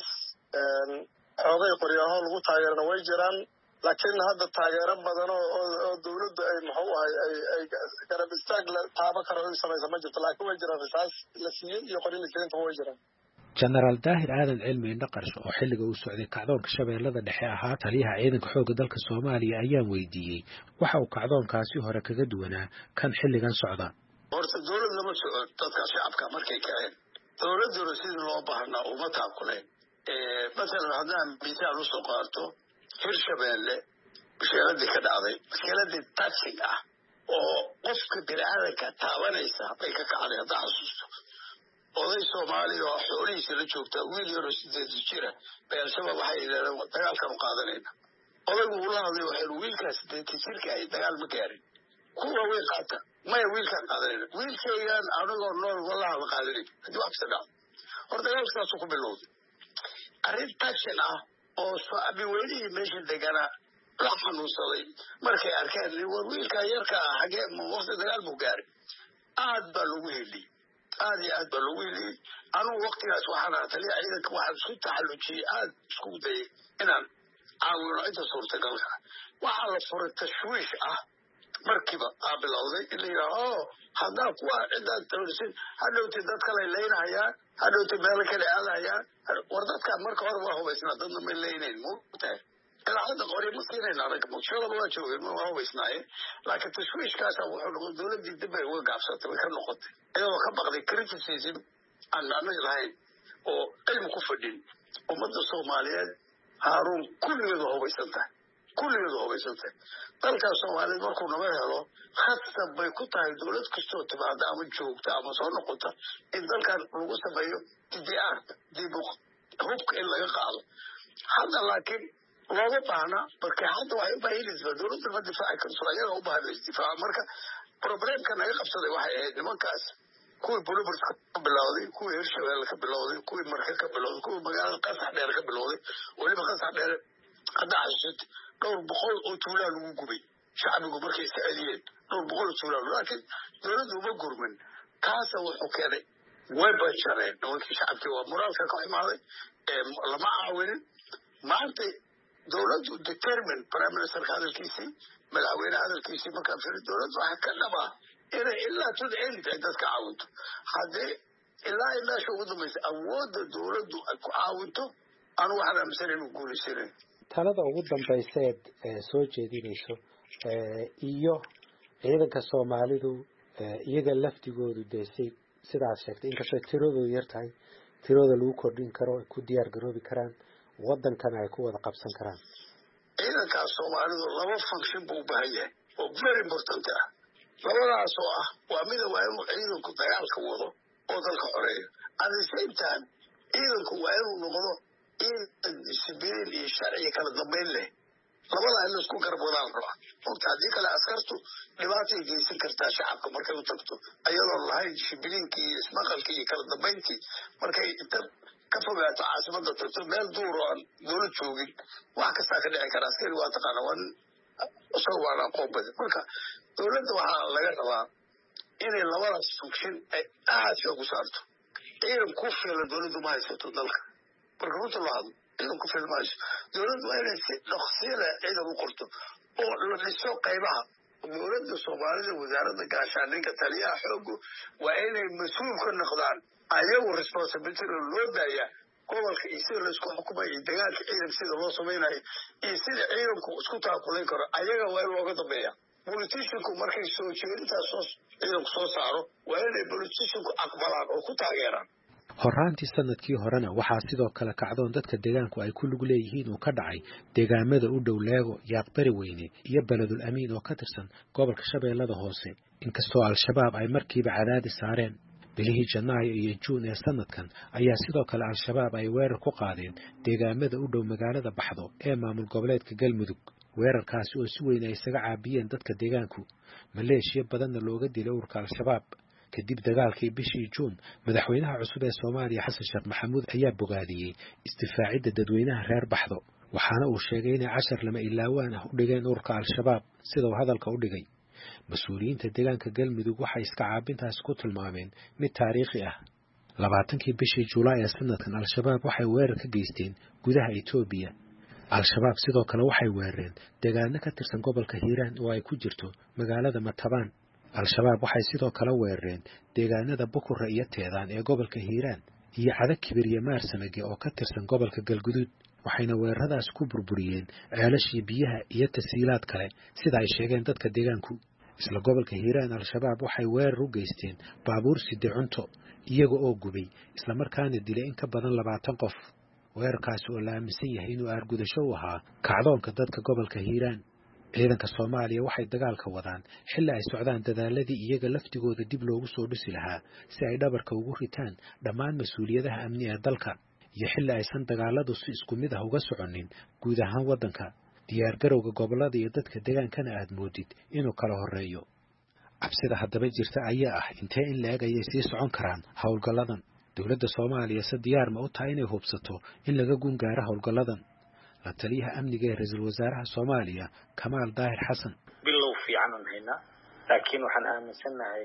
xoogay qoryaho lagu taageerana way jiraan laakiin hadda taageero badan oo dowladda ay muxuu ahay ay garab istaag la taaba karo ay samaysa ma jirto laakiin way jiraan rasaas la siiyey iyo qoryo la siiyey way jiraan jenaraal daahir aadan cilmi indhaqarsho oo xilliga uu socday kacdoonka shabeellada dhexe ahaa taliyaha ciidanka xoogga dalka Soomaaliya ayaan weydiiyey waxa uu kacdoonkaasi hore kaga duwanaa kan xilligan socda horta dowlad lama socdo dadka shacabka markay kaceen dowladuna sidii loo baahnaa uma taakuleen masalan haddaan misaal usoo qaato hirshabeelle mashakiladii ka dhacday mashakiladii taxing ah oo qofka bini'aadanka taabanaysa bay ka kacday haddaa xasuusto oday Soomaaliya oo xoolihiisa la joogta wiil yar oo 8 jira bay al-shabaab waxay yidhahdeen dagaalkan u qaadanayna odaygu uu la hadlay waxay wiilkaas 8 jirka ay dagaal ma gaarin kuwa way qaata maya wiilkaan qaadanayna wiilkaygaan anagoo nool wallaha ma qaadanin haddii wax kasta dhaco hor dagaalkaasuu ku bilowday arrin tagshin ah oo shacbi weynihii meesha deganaa la xanuunsaday markay arkeen war wiilkaa yarka ah xagee waqti dagaal buu gaaray aad baa lagu heliyey aad iyo aad baa lagu heliyey anugu waqtigaas waxaan taliya ciidanka waxaan isku taxallujiyey aad isku dayay inaan caawino inta suurtagalka waxaa la furay tashwiish ah markiiba aa bilowday in la yidhaha haddaa kuwa ciddaad tawrisin hadhowti dad kale leynahayaan hadhowti meelo kale aadahayaan war dadkaan marka hore waa hubaysnaa dadna may leynayn mutahay ilaa qori ma siinayna anaga muqdishadaba waa joogeen waa hubaysnaayeen laakiin tashwiishkaasa wuxuu noqon dowladdii dib bay uga gaabsatay way ka noqotay iyadoo ka baqday criticism aan anaga lahayn oo cilmi ku fadhin ummadda Soomaaliyeed haaruun kulligeed waa hubaysan tahay dalkaas Soomaaliyeed markuu nabad helo khasab bay ku tahay dowlad kastoo timaada ama joogta ama soo noqota in dalkan lagu sameeyo TDR dib hubka in laga qaado hadda laakiin looga baahna marka hadda waxay u baahan yihiin dowladda ma difaaci karto ayaga u baahan isdifaaca marka problemka naga qabsaday waxay ahayd nimankaas kuwii buluburs ka bilowday kuwii hirshabelle ka bilowday kuwii marka ka bilowday kuwii magaalada qasax dheer ka bilowday weliba qasax dheer hadda xasuusid dhowr boqol oo tuulaa lagu gubay shacbigu markay iska celiyeen dhowr boqol oo tuulaa laakiin dowladdu uma gurmin kaasa wuxuu keenay way bajareen nimankii shacabkii waa moraalka ka xumaaday lama caawinin maanta dowladdu determine prime ministerka hadalkiisii madaxweyne hadalkiisii markaa firi dowladdu waxaa ka dhabaa inay ilaa to the end ay dadka caawinto haddii ilaa ay meesha ugu dambaysa awoodda dowladdu ay ku caawinto anu waxaan aaminsan inuu guulaysanin talada ugu dambayseed soo jeedinayso iyo ciidanka Soomaalidu iyaga laftigoodu deesay sidaas sheegtay inkastoo tiradoodu yar tahay tirada lagu kordhin karo ku diyaar garoobi karaan wadankana ay ku wada qabsan karaan ciidanka Soomaalidu laba function buu u baahan yahay oo very important ah labadaas oo ah waa mid waa inuu ciidanku dagaalka wado oo dalka xoreeyo at the same time ciidanku waa inuu noqdo in discipline iyo sharci kala dambeyn leh labada in isku garab wadaan raba horta haddii kale askartu dhibaatay geysan kartaa shacabka markay u tagto ayadoo lahayn disciplinkii iyo ismaqalkii iyo kala dambeyntii markay inta ka fogaato caasimada tagto meel duur oo aan dowlad joogin wax kastaa ka dhici kara askari waa taqaana waa isagoo waan aqoon badan marka dowladda waxaa laga rabaa inay labadaas function ay aad xoog u saarto ciidan ku filan dowladdu ma haysato dalka marka runta la hadlo ciidan ku filan ma hayso dowladdu waa inay si dhaqsiile ciidan u qorto oo la dhiso qaybaha dowladda Soomaalida wasaaradda gaashaandhigga taliyaha xoogu waa inay mas-uul ka noqdaan ayagu responsibility loo daayaa gobolka iyo sida la isku xukumay iyo dagaalka ciidan sida loo samaynayo iyo sida ciidanku isku taakulayn karo ayaga waa in looga dambeeya politicianku markay soo jeedintaas ciidanku soo saaro waa inay politicianku aqbalaan oo ku taageeraan horaantii sanadkii horena waxaa sidoo kale kacdoon dadka deegaanku ay ku lug leeyihiin uu ka dhacay deegaamada u dhow Leego Yaaqbari Weyne iyo Beledul Amiin oo ka tirsan gobolka Shabeellada Hoose inkastoo al-shabaab ay markiiba cadaadis saareen bilihii Janaayo iyo Juun ee sanadkan ayaa sidoo kale al-shabaab ay weerar ku qaadeen deegaamada u dhow magaalada Baxdo ee maamul goboleedka Galmudug weerarkaasi oo si weyn ay isaga caabiyeen dadka deegaanku maleeshiya badanna looga dilay ururka al-shabaab kadib dagaalkii bishii Juun madaxweynaha cusub ee Soomaaliya Xasan Sheekh Maxamuud ayaa bogaadiyay istifaacidda dadweynaha reer Baxdo waxaana uu sheegay in cashar lama ilaawaan ah u dhigeen ururka al-shabaab sida uu hadalka u dhigay mas'uuliyiinta deegaanka Galmudug waxay iska caabintaas ku tilmaameen mid taariikhi ah 20kii bishii Juulaay ee sanadkan al-shabaab waxay weerar ka geysteen gudaha Itoobiya al-shabaab sidoo kale waxay weerareen deegaano ka tirsan gobolka Hiiraan oo ay ku jirto magaalada Matabaan al-shabaab waxay sidoo kale weerareen deegaanada Bukure iyo Teedaan ee gobolka Hiiraan iyo Cadakibir iyo Maarsanage oo ka tirsan gobolka Galguduud waxayna weeraradaas ku burburiyeen ceelashii biyaha iyo tasiilaad kale sida ay sheegeen dadka deegaanku isla gobolka Hiiraan al-shabaab waxay weerar u geysteen baabuur sida cunto iyaga oo gubay isla markaana dilay in ka badan 20 qof weerarkaasi oo la aaminsan yahay inuu aargudasho u ahaa kacdoonka dadka gobolka Hiiraan ciidanka Soomaaliya waxay dagaalka wadaan xilli ay socdaan dadaaladii iyaga laftigooda dib loogu soo dhisi lahaa si ay dhabarka ugu ritaan dhammaan mas'uuliyadaha amni ee dalka iyo xilli aysan dagaaladu si isku mid ah uga soconin guud ahaan wadanka diyaar garowga gobolada iyo dadka deegaankana aad moodid inuu kala horeeyo cabsida haddaba jirta ayaa ah intee in la eegayay sii socon karaan howlgalladan dowladda Soomaaliya si diyaar ma u tahay inay hubsato in laga gun gaaro howlgalladan la taliyaha amniga ee ra'iisul wasaaraha Soomaaliya Kamaal Daahir Xasan bilow fiican hayna laakiin waxaan aaminsanahay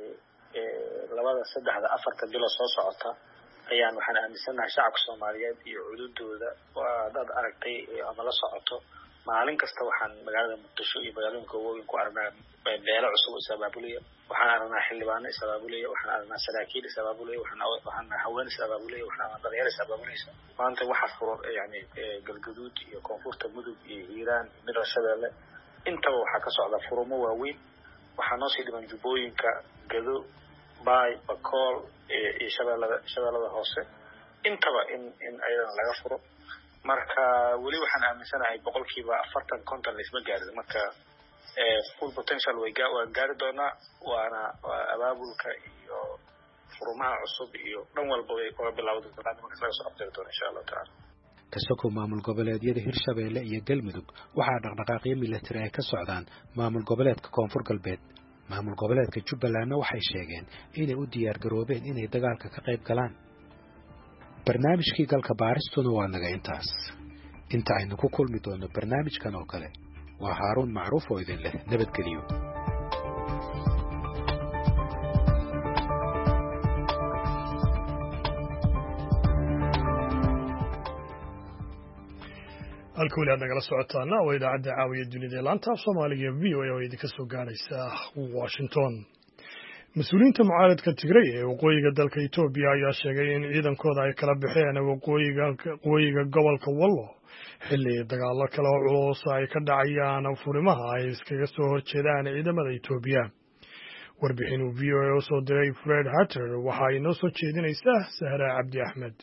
labada saddexda afarta bilo soo socota waxaan aaminsanahay shacabka Soomaaliyeed iyo cududooda waa dad aragtay ama la socoto maalin kasta waxaan magaalada Muqdisho iyo magaalooyinka waaweyn ku aragnaa beelo cusub oo sabaabulaya waxaan aragnaa xildhibaano sabaabulaya waxaan aragnaa saraakiil sabaabulaya waxaan haween sabaabulaya waxaan dhalinyaro sabaabulaya maanta waxa furo Galgaduud iyo Koonfurta Mudug iyo Hiiraan iyo Shabeelle intaba waxa ka socda furumo waaweyn waxaa noo sii dhiman Jubbooyinka Gado Baay Bakool iyo Shabeellada Hoose intaba in aydan laga furo marka wali waxaan aaminsanahay 40-50 la isma gaarin marka full potential way gaari doonaa waana abaabulka iyo furumaha cusub iyo dhan walba way uga bilowday marka laga soo abtiri doona insha Allah ta'ala kasoko maamul goboleedyada Hirshabeelle iyo Galmudug waxaa dhaqdhaqaaqyo militari ay ka socdaan maamul goboleedka Koonfur Galbeed maamul goboleedka Jubbaland waxay sheegeen inay u diyaar garoobeen inay dagaalka ka qayb galaan barnaamijkii galka baaristuna waa naga intaas inta aynu ku kulmi doono barnaamijkan oo kale waa Haaruun Macruuf oo idin leh nabadgelyo halkuu aad nagala socotaana waa idaacadda caawiya dunida ee laanta Soomaaliga VOA oo idinka soo gaaraysa Washington mas-uuliyiinta mucaaradka Tigray ee waqooyiga dalka Itoobiya ayaa sheegay in ciidankooda ay kala baxeen waqooyiga gobolka Wallo xilli dagaalo kale oo culus ay ka dhacayaan furimaha ay iskaga soo horjeedaan ciidamada Itoobiya warbixin uu VOA oo soo diray Fred Hatter waxa ay noo soo jeedinaysaa Sahra Cabdi Ahmed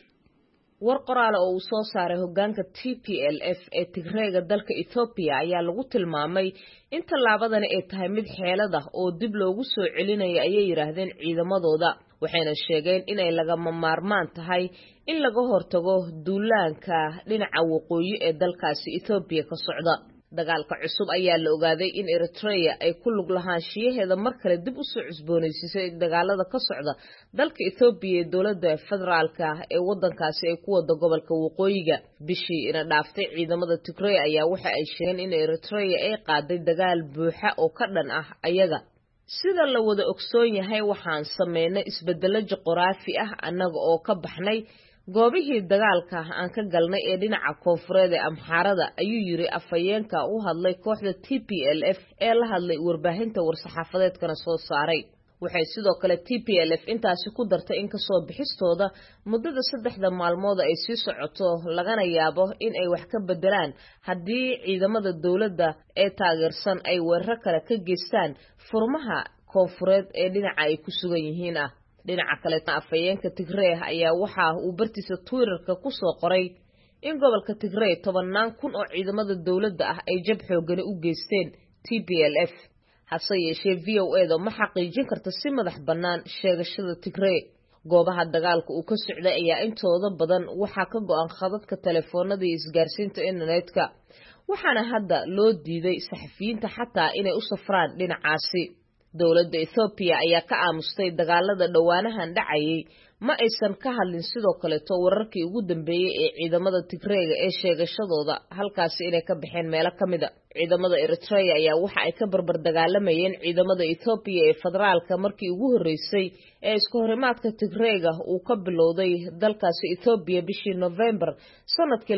war qoraal oo uu soo saaray hoggaanka TPLF ee Tigreega dalka Ethiopia ayaa lagu tilmaamay in tallaabadani ay tahay mid xeelad ah oo dib loogu soo celinayo ayay yiraahdeen ciidamadooda waxayna sheegeen inay lagama maarmaan tahay in laga hortago duulaanka dhinaca waqooyi ee dalkaasi Ethiopia ka socda dagaalka cusub ayaa la ogaaday in Eritrea ay ku lug lahaanshiyaheeda mar kale dib u soo cusboonaysiisay dagaalada ka socda dalka Ethiopia ee dawladda federaalka ee wadankaasi ay ku wada gobolka waqooyiga bishii ina dhaaftay ciidamada Tigray ayaa waxa ay sheegeen in Eritrea ay qaaday dagaal buuxa oo ka dhan ah ayaga sida la wada ogsoon yahay waxaan sameynay isbedelo juqraafi ah annaga oo ka baxnay goobihii dagaalka aan ka galnay ee dhinaca koonfureed ee Amxaarada ayuu yiri afayeenka u hadlay kooxda TPLF ee la hadlay warbaahinta war-saxaafadeedkana soo saaray waxay sidoo kale TPLF intaasi ku dartay in ka soo bixistooda muddada 3 maalmood ay sii socoto lagana yaabo in ay wax ka bedelaan haddii ciidamada dawladda ee taageersan ay weerar kale ka geystaan furmaha koonfureed ee dhinaca ay ku sugan yihiin dhinaca kale afayeenka Tigray ayaa waxa uu bartiisa Twitterka ku soo qoray in gobolka Tigray 10,000 oo ciidamada dawladda ah ay jab xoogan u geysteen TPLF hase yeeshee VOA ma xaqiijin karto si madax bannaan sheegashada Tigray goobaha dagaalka uu ka socday ayaa intooda badan waxa ka go'an khadadka telefoonada iyo isgaarsiinta internetka waxaana hadda loo diiday saxafiyiinta xataa inay u safraan dhinacaasi dawladda Ethiopia ayaa ka aamustay dagaalada dhawaanahan dhacayay ma aysan ka hadlin sidoo kale wararkii ugu dambeeyay ee ciidamada Tigreega ee sheegashadooda halkaasi inay ka baxeen meelo kamid ah ciidamada Eritrea ayaa waxa ay ka barbar dagaalamayeen ciidamada Ethiopia ee federaalka markii ugu horeysay ee isku horimaadka Tigreega uu ka bilowday dalkaasi Ethiopia bishii November sanadkii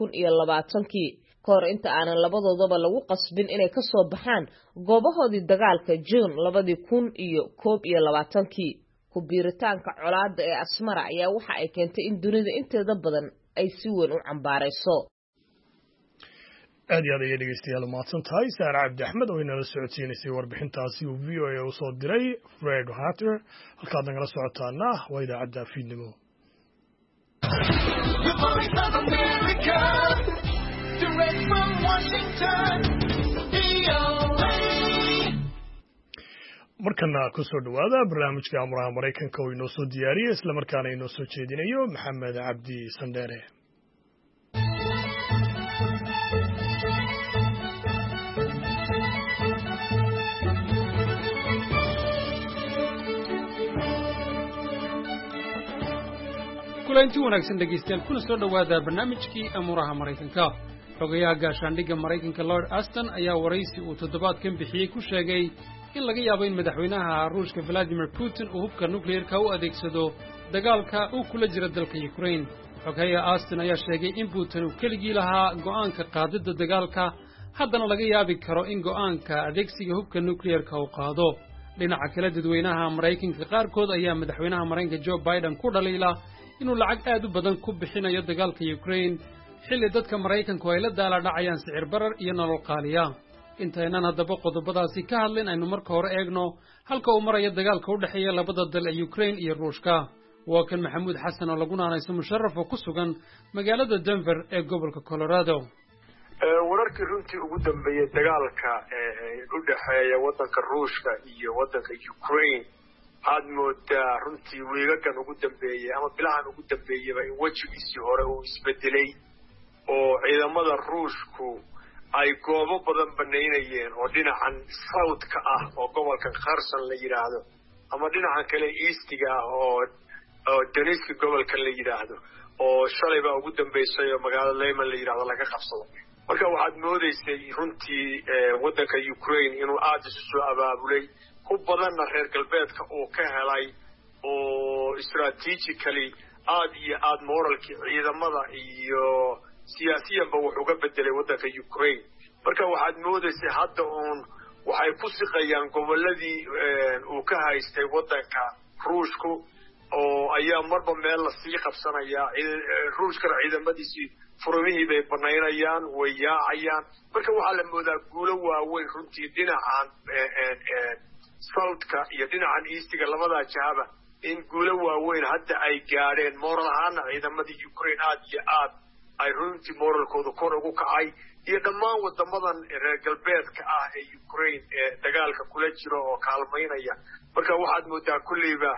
2020 kor inta aanan labadoodaba lagu qasbin inay ka soo baxaan goobahoodii dagaalka June 2021 ku biiritaanka colaadda ee Asmara ayaa waxa ay keentay in dunida inteeda badan ay si weyn u cambaarayso aad iyo aad ayay dhegeystayaal mahadsan tahay Sahra Cabdi Ahmed oo inala socodsiinaysay warbixintaasi uu VOA u soo diray Fred Hatter halkaad nagala socotaana waa idaacadda fiidnimo Direct from Washington, VOA. markana ku soo dhawaada barnaamijka amraha Mareykanka oo inoo soo diyaariyay isla markaana inoo soo jeedinayo Maxamed Cabdi Sandere kulanti wanaagsan dhageystayaal kuna soo dhawaada barnaamijkii amuraha Mareykanka xogayaha gaashaandhigga Mareykanka Lord Aston ayaa waraysi uu toddobaadkan bixiyay ku sheegay in laga yaabo in madaxweynaha Ruushka Vladimir Putin uu hubka nuclear-ka u adeegsado dagaalka uu kula jiro dalka Ukraine xogayaha Aston ayaa sheegay in Putin uu keligii lahaa go'aanka qaadida dagaalka haddana laga yaabi karo in go'aanka adeegsiga hubka nuclear-ka uu qaado dhinaca kale dadweynaha Mareykanka qaarkood ayaa madaxweynaha Mareykanka Joe Biden ku dhaliila inuu lacag aad u badan ku bixinayo dagaalka Ukraine xilli dadka Mareykanku ay la daala dhacayaan sicir barar iyo nolol qaaliya intaynan haddaba qodobadaasi ka hadlin aynu marka hore eegno halka uu marayo dagaalka u dhexeeya labada dal ee Ukraine iyo Ruushka waa kan Maxamuud Xasan oo lagu naanayso musharraf oo ku sugan magaalada Denver ee gobolka Colorado wararkii runtii ugu dambeeyay dagaalka u dhexeeya wadanka Ruushka iyo wadanka Ukraine aad moodaa runtii weegagan ugu dambeeyay ama bilahan ugu dambeeyay in wajigiisii hore uu isbedelay oo ciidamada ruushku ay goobo badan banaynayeen oo dhinacan southka ah oo gobolka Kherson la yiraahdo ama dhinacan kale eastiga ah oo Donetsk gobolka la yiraahdo oo shalay baa ugu dambeysay oo magaalada Lyman la yiraahdo laga qabsado marka waxaad moodaysay runtii wadanka Ukraine inuu aad isu soo abaabulay ku badanna reer galbeedka oo ka helay oo strategically aad iyo aad moralki ciidamada iyo siyaasiyanba wuxuu uga bedelay wadanka Ukraine marka waxaad moodaysay hadda waxay ku siqayaan goboladii uu ka haystay wadanka ruushku oo ayaa marba meel la sii qabsanaya ruushkana ciidamadiisii furmihii bay banaynayaan way yaacayaan marka waxaa la moodaa guulo waaweyn runtii dhinacan southka iyo dhinacan eastiga labadaa jahaba in guulo waaweyn hadda ay gaadheen moral ahaana ciidamadii Ukraine aad iyo aad ay runtii moralkooda kor ugu kacay iyo dhammaan wadamadan reer galbeedka ah ee Ukraine ee dagaalka kula jiro oo kaalmaynaya marka waxaad moodaa kulliba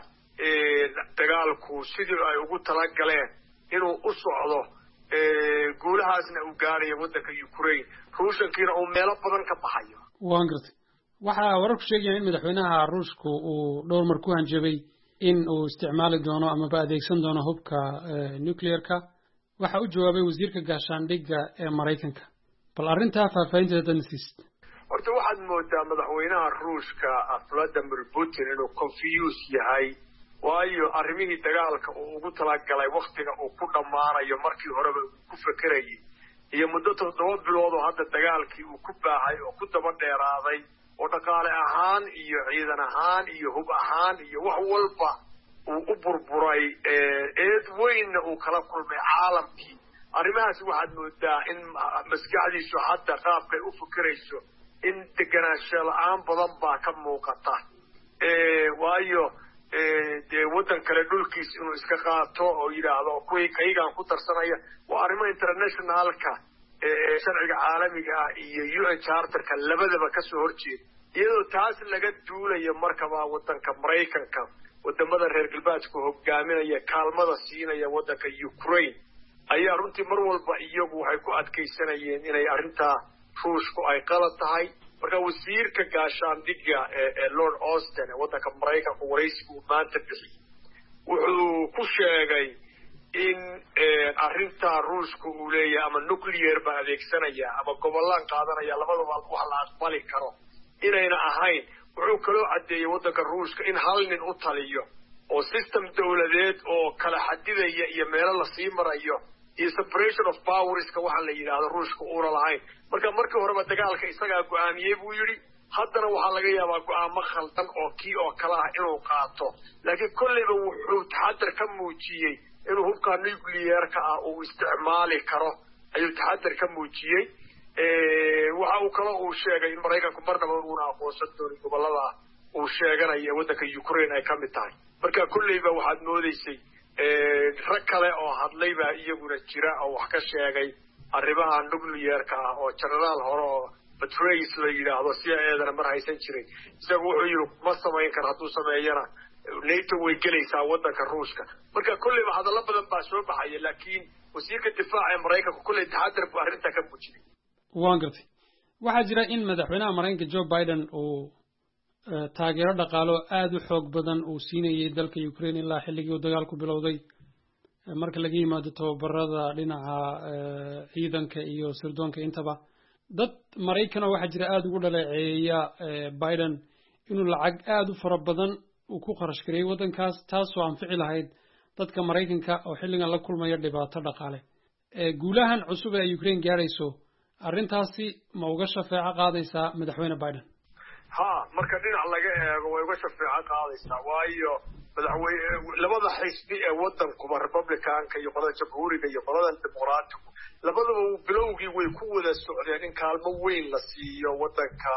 dagaalku sidii ay ugu talagaleen inuu u socdo guulahaasna uu gaarayo wadanka Ukraine ruushkiina uu meelo badan ka baxayo waan gartay waxa wararku sheegayaan in madaxweynaha ruushku uu dhowr mar ku hanjabay in uu isticmaali doono ama adeegsan doono hubka nuclearka waxa uu jawaabay wasiirka gaashaandhigga ee Mareykanka bal arinta faahfaahinteeda nasiist horta waxaad moodaa madaxweynaha ruushka Vladimir Putin inuu confused yahay waayo arrimihii dagaalka uu ugu talagalay waqtiga uu ku dhamaanayo markii horeba uu ku fakarayay iyo muddo 7 bilood oo hadda dagaalkii uu ku baahay oo ku daba dheeraaday oo dhaqaale ahaan iyo ciidan ahaan iyo hub ahaan iyo wax walba uu u burburay eed weynna uu kala kulmay caalamkii arrimahaas waxaad moodaa in maskaxdiisu hadda qaabkay u fikirayso in deganaansho la'aan badan baa ka muuqata waayo dee wadan kale dhulkiis inuu iska qaato oo yidhaahdo kuwii kaygaan ku tarsanaya waa arrimo internationalka sharciga caalamiga ah iyo UN charterka labadaba ka soo horjeeda iyadoo taas laga duulayo markaba wadanka Mareykanka wadamada reer galbeedka hogaaminaya kaalmada siinaya wadanka Ukraine ayaa runtii mar walba iyagu waxay ku adkaysanayeen inay arrinta ruushku ay qalad tahay marka wasiirka gaashaandhigga Lord Austin wadanka Mareykanka waraysigu maanta bixiyay wuxuu ku sheegay in arrinta ruushku uu leeyahay ama nuclear ba adeegsanaya ama gobolaan qaadanaya labadaba wax la aqbali karo inayna ahayn wuxuu kaloo cadeeyay wadanka ruushka in hal nin u taliyo oo system dawladeed oo kala xadidaya iyo meelo la sii marayo iyo separation of powers ka waxa la yiraahdo ruushka uuna lahayn marka markii horeba dagaalka isaga go'aamiyay buu yiri haddana waxa laga yaabaa go'aamo khaldan oo kii oo kala ah inuu qaato laakiin kulliba wuxuu taxadar ka muujiyay inuu hubka nuclear-ka ah uu isticmaali karo ayuu taxadar ka muujiyay waxa uu kala uu sheegay in Mareykanku marnaba uu aqoonsan doonin gobolada uu sheeganayo wadanka Ukraine ay ka mid tahay marka kulliba waxaad moodaysay rag kale oo hadlay baa iyaguna jira oo wax ka sheegay arrimaha nuclear-ka ah oo generaal hore oo Petraeus la yiraahdo si ayadana mar haysan jiray isagu wuxuu yiri ma sameyn karo hadduu sameeyana NATO way gelaysaa wadanka ruushka marka kulliba hadallo badan baa soo baxaya laakiin wasiirka difaaca ee Mareykanka kulli taxadar buu arrinta ka muujiyay waan gartay waxaa jira in madaxweynaha Mareykanka Joe Biden uu taageero dhaqaale aad u xoog badan uu siinayay dalka Ukraine ilaa xilligii uu dagaalku bilowday marka laga yimaado tababarada dhinaca ciidanka iyo sirdoonka intaba dad Mareykan waxa jira aad ugu dhaleeceeya Biden inuu lacag aad u fara badan uu ku kharash gareeyay wadankaas taasoo anfici lahayd dadka Mareykanka oo xilligan la kulmaya dhibaato dhaqaale guulahan cusub ee Ukraine gaarayso arrintaasi ma uga shafeeco qaadaysaa madaxweyne Biden marka dhinac laga eego way uga shafeeco qaadaysaa waayo madaxweyne labada xisbi ee wadankuba Republicanka iyo qolada Jamhuuriga iyo qolada Dimuqraadiga labadaba bilowgii way ku wada socdeen in kaalmo weyn la siiyo wadanka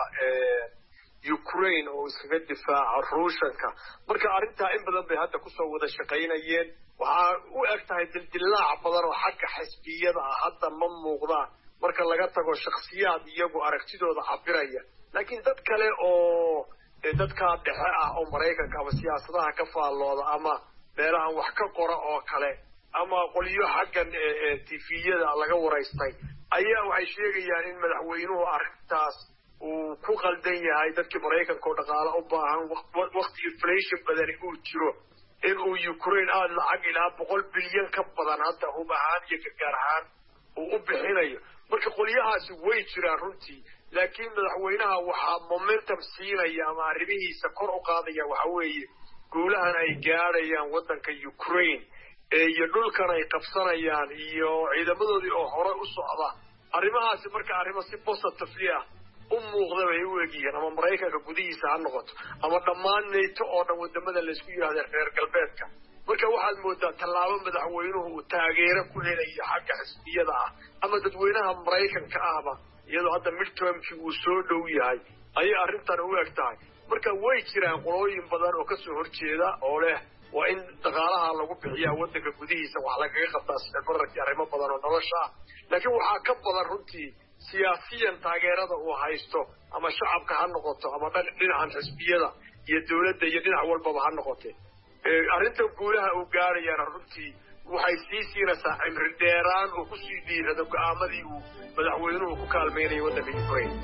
Ukraine oo iskaga difaaca Ruushka marka arrinta in badan bay hadda ku soo wada shaqeynayeen waxa u egtahay dildilaac badan oo xagga xisbiyada hadda ma muuqdaan marka laga tago shakhsiyaad iyagu aragtidooda cabiraya laakiin dad kale oo dadka dhexe ah oo Mareykanka ama siyaasadaha ka faallooda ama meelaha wax ka qora oo kale ama qoliyo xaggan tifiyada laga waraystay ayaa waxay sheegayaan in madaxweynuhu arrintaas uu ku qaldan yahay dadkii maraykanka oo dhaqaale u baahan waqti inflation badani uu jiro in uu Ukraine aad lacag ilaa 100 bilyan ka badan hadda hub ahaan iyo gargaar ahaan uu u bixinayo marka qoliyahaasi way jiraan runtii laakiin madaxweynaha waxaa momentum siinaya ama arrimihiisa kor u qaadaya waxa weeye guulahan ay gaarayaan waddanka Ukraine iyo dhulkan ay qabsanayaan iyo ciidamadoodii oo hore u socda arrimahaasi marka arrimo si positive ah u muuqda bay u egyihiin ama maraykanka gudihiisa ha noqoto ama dhammaan NATO oo dhan wadamada la isku yiraahdo reer galbeedka marka waxaad moodaa tallaabo madaxweynuhu uu taageero ku helayo xagga xisbiyada ah ama dadweynaha maraykanka ahba iyadoo hadda midtermkii uu soo dhow yahay ayay arrintan u eg tahay marka way jiraan qolooyin badan oo kasoo horjeeda oo leh waa in dhaqaalaha lagu bixiyaa waddanka gudihiisa wax lagaga qabtaa sicir bararkii arrimo badan oo nolosha ah laakiin waxaa ka badan runtii siyaasiyan taageerada uu haysto ama shacabka ha noqoto ama dhinacan xisbiyada iyo dawladda iyo dhinac walbaba ha noqotee arrintan guulaha uu gaarayana runtii waxay sii siinaysaa cimri dheeraan uu kusii dhiirado go'aamadii uu madaxweynuhu ku kaalmeynayay waddanka Ukraine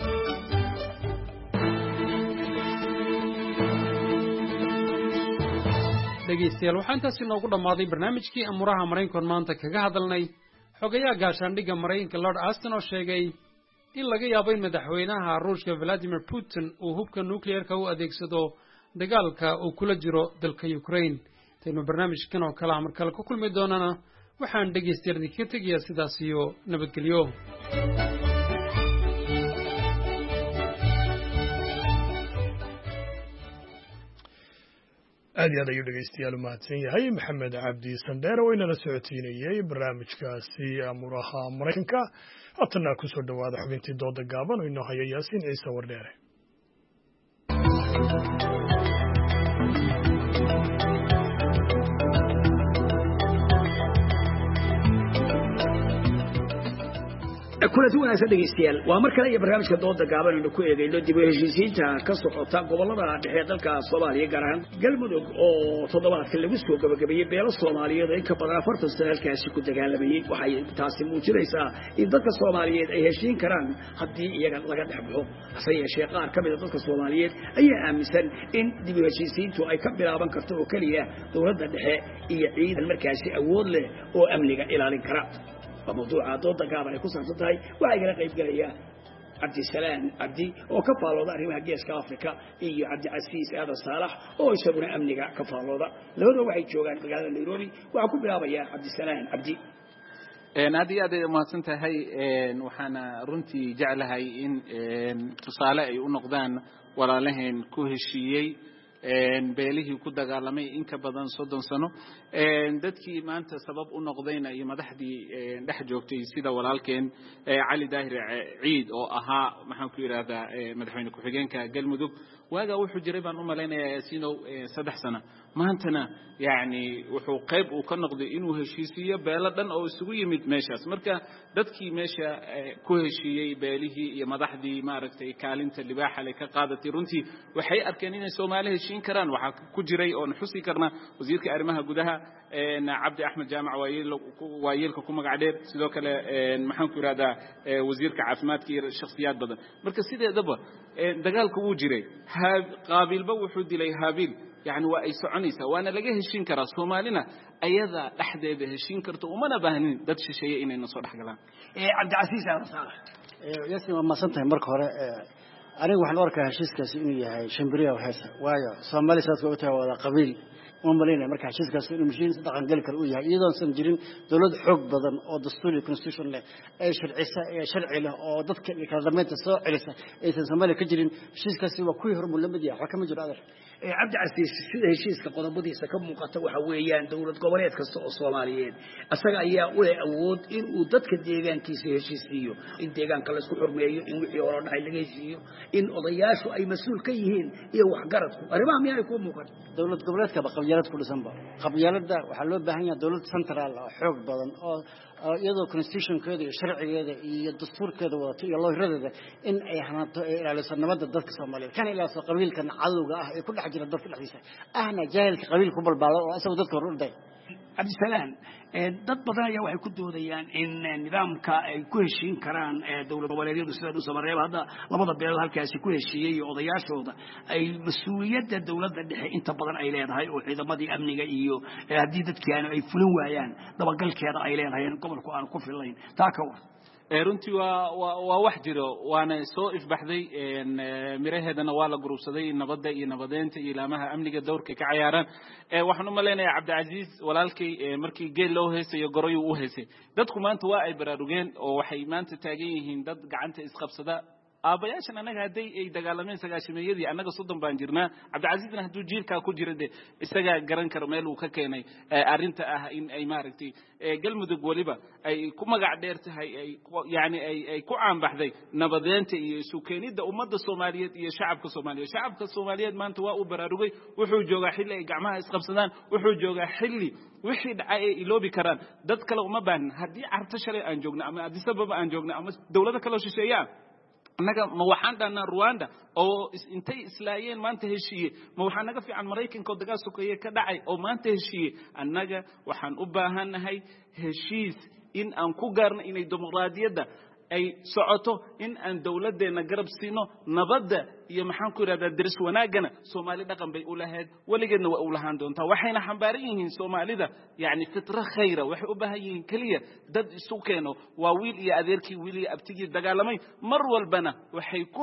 dhegeystayaal waxaa intaasi noogu dhammaaday barnaamijkii amuraha maraykanka maanta kaga hadalnay xogayaha gaashaandhigga maraykanka Lord Aston oo sheegay in laga yaabo in madaxweynaha Ruushka Vladimir Putin uu hubka nuclear-ka u adeegsado dagaalka uu kula jiro dalka Ukraine taynu barnaamijkan oo kala markale ku kulmi doonana waxaan dhegeystayaal idinka tegayaa sidaas iyo nabadgelyo aad iyo aad ayuu dhegeystayaal u mahadsan yahay maxamed cabdi sandheer oo inala socotiinayey barnaamijkaasi amuraha maraykanka haatana ku soo dhowaada xubintii dooda gaaban oo inoo haya yaasiin ciise wardheere kulanti wanaagsan dhegeystayaal waa mar kale iyo barnaamijka dooda gaaban aynu ku eegayno dib u heshiisiinta ka socota gobolada dhexe dalka Soomaaliya gaar ahaan Galmudug oo toddobaadkan lagu soo gabagabeeyay beelo Soomaaliyeed in ka badan 40 sano halkaasi ku dagaalamayay waxay taasi muujinaysaa in dadka Soomaaliyeed ay heshiin karaan haddii iyaga laga dhexbaxo hase yeeshee qaar ka mid ah dadka Soomaaliyeed ayaa aaminsan in dib u heshiisiintu ay ka bilaaban karto oo kaliya dowladda dhexe iyo ciidan markaasi awood leh oo amniga ilaalin kara موضوع دودا قابل يكون صنطاي وعيقنا قيب قليا عبد السلام عبدي وكفالو ذا ريمها جيس كافريكا إيو عبد العزيز هذا الصالح ويسمونه أمنيكا كفالو ذا لهذا وحيد شوغان بقال نيروبي وعكوب بلابا يا عبد السلام عبدي هذه ما سنت هاي وحنا رنتي جعلها إن تصالح ونقدان ولا لهن كوهشيي beelihii ku dagaalamay in ka badan 30 sano dadkii maanta sabab u noqdayna iyo madaxdii dhex joogtay sida walaalkeen Cali Daahir Ciid oo ahaa maxaan ku yiraahdaa madaxweyne ku xigeenka Galmudug waaga wuxuu jiray baan u maleynayaa Yaasiinow 3 sano maantana yaani wuxuu qayb uu ka noqday inuu heshiisiyo beelo dhan oo isugu yimid meeshaas marka dadkii meesha ku heshiiyay beelihii iyo madaxdii maaragtay kaalinta libaaxa leh ka qaadatay runtii waxay arkeen in Soomaaliya heshiin karaan waxa ku jiray oo xusi karna wasiirka arrimaha gudaha Cabdi Axmed Jaamac waayilka ku magac dheer sidoo kale maxaan ku yiraahdaa wasiirka caafimaadka iyo shakhsiyaad badan marka sideedaba dagaalku wuu jiray qaabilba wuxuu dilay haabil يعني وأي سعنيسة وأنا لقيه هشين كرا سومالنا أيضا أحد هشين كرتو وما نبهنين دتش شيء إن النصر حقلا عبد العزيز يا صالح يسمع ما صنته مركه أنا وحنا ورك هشيس كاسيني هاي شمبريا وحسا وايا سومالي ساتوتها ولا قبيل ومالينا مركه هشيس كاسيني مشين طبعا قال كرويها إذا سنجرين دولة حق بدن أو دستوري كونستيوشن له أي شرعي له أو ضد كلمات الصاع عليه إيه سومالي كجرين هشيس كاسي وكوي هرب اللمدي حكم جرادر عبد العزيز sida heshiiska qodobadiisa ka muuqata waxa weeyaan dawlad goboleed kasta oo Soomaaliyeed asaga ayaa u leh awood in uu dadka deegaankiisa heshiisiyo in deegaanka la isku xurmeeyo in wixii hore dhacay laga heshiiyo in odayaashu ay mas'uul ka yihiin iyo wax garadku arrimaha miyay ku muuqan dawlad goboleedka qabyaalad ku dhisanba qabyaalada waxa loo baahan yahay dawlad central oo xoog badan oo iyadoo constitution-keeda iyo sharcigeeda iyo dastuurkeeda wadato iyo looyiradeeda in ay hanaato ilaaliso nabadda dadka Soomaaliyeed kan ilaaliso qabiilkan cadawga ah ee ku dhex jira dadka dhexdiisa ahna jaahilka qabiilku balbaalo oo asagu dadka hor u dhay cabdisalaan dad badan ayaa waxay ku doodayaan in nidaamka ay ku heshiin karaan dowlad goboleedyadu sida dhuusamareeb hadda labada beelood halkaasi ku heshiiyey iyo odayaashooda ay mas-uuliyadda dowladda dhexe inta badan ay leedahay oo ciidamadii amniga iyo haddii dadkiiana ay fulin waayaan dabagalkeeda ay leedahay in gobolku aanu ku fillayn taa ka war runtii waa wax jiro waana soo ifbaxday miraheedana waa la gurubsaday nabadda iyo nabadeynta iyo ilaamaha amniga dowrka ka ciyaaraan waxaan u maleynayaa cabdicaziiz walaalkay markii geel loo heesayo goroyu u heesay dadku maanta waa ay baraarugeen oo waxay maanta taagan yihiin dad gacanta isqabsada aabayaashan anaga hadday ay dagaalameen sagaashameeyadii annaga soddon baan jirnaa cabdicaziizna hadduu jiilkaa ku jira de isagaa garan kara meel uu ka keenay arrinta ah in ay maaragtay galmudug weliba ay ku magac dheer tahay ay ku caanbaxday nabadeynta iyo isu keenidda ummadda soomaaliyeed iyo shacabka soomaaliyeed maanta waa uu baraarugay wuxuu joogaa xilli ay gacmaha isqabsadaan wuxuu joogaa xilli wixii dhacay ay iloobi karaan dad kale uma baahin haddii carto shalay aan joogno ama addis ababa aan joogno ama dowlado kaloo shisheeyaan annaga ma waxaan dhahnaa Rwanda oo intay islaayeen maanta heshiiye ma waxaan naga fiican Mareykanka oo dagaal sokeeye ka dhacay oo maanta heshiiye annaga waxaan u baahanahay heshiis in aan ku gaarno inay dimuqraadiyadda ay socoto in aan dawladeena garab siino nabadda iyo maxaan ku yiraahdaa diris wanaagana Soomaali dhaqan bay u lahayd waligeedna waa u lahaan doontaa waxayna xambaaran yihiin Soomaalida fitra khayra waxay u baahan yihiin kaliya dad isu keeno waa wiil iyo adeerkii wiil iyo abtigii dagaalamay mar walbana waxay ku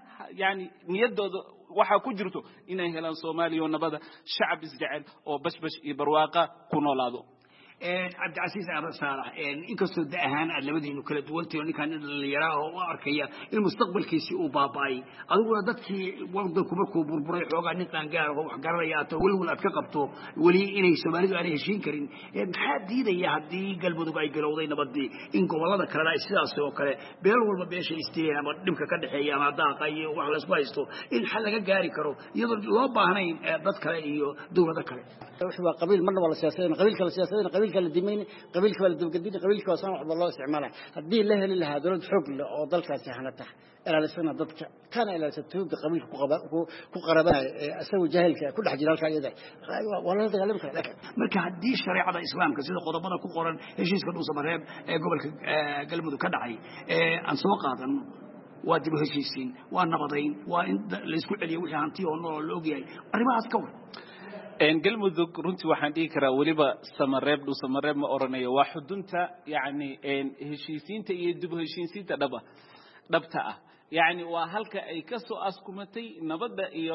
niyadooda waxa ku jirto inay helaan Soomaaliya nabada shacab isjecel oo bashbash iyo barwaaqa ku noolaado cabdicaziiz aadan saalax inkastoo da ahaan aad labadiinu kala duwantahay ninkan dhalinyaraha oo u arkaya in mustaqbalkiisii uu baaba'ay adiguna dadkii wadanku markuu burburay xoogaa nin qaangaar oo wax garanaya aad welwel aad ka qabto weli inay Soomaalidu aanay heshiin karin maxaa diidaya haddii galmudug ay galowday nabadii in gobolada kale ay sidaas oo kale beel walba beesha istireen ama dhibka ka dhaxeeya ama daaqa iyo wax la isku haysto in xal laga gaari karo iyadoo loo baahnayn dad kale iyo dowlado kale waa qabiil marna waa la siyaasadeen qabiilka la siyaasadeen qabiilka la diimeyn qabiilka la dibgadin qabiilka wasan wax loo isticmaalay hadii la heli lahaa dawlad xoog leh oo dalkaasi hanata ilaalsana dadka kana ilaalsatooda qabiilka ku qarabanay asagu jahilka ku dhex jira halka iyada wala dagaalami kara marka hadii shariicada islaamka sida qodobada ku qoran heshiiska dhuusamareeb ee gobolka galmudug ka dhacay aan soo qaadan waa dib u heshiisiin waa nabadayn waa in la isku celiyo wixii hanti oo nool loo ogyahay arrimahaas ka war galmudug runtii waxaan dhihi karaa weliba dhuusamareeb ma oranayo waa xudunta heshiisiinta iyo dib u heshiisiinta dhabta ah waa halka ay ka soo askumatay nabadda iyo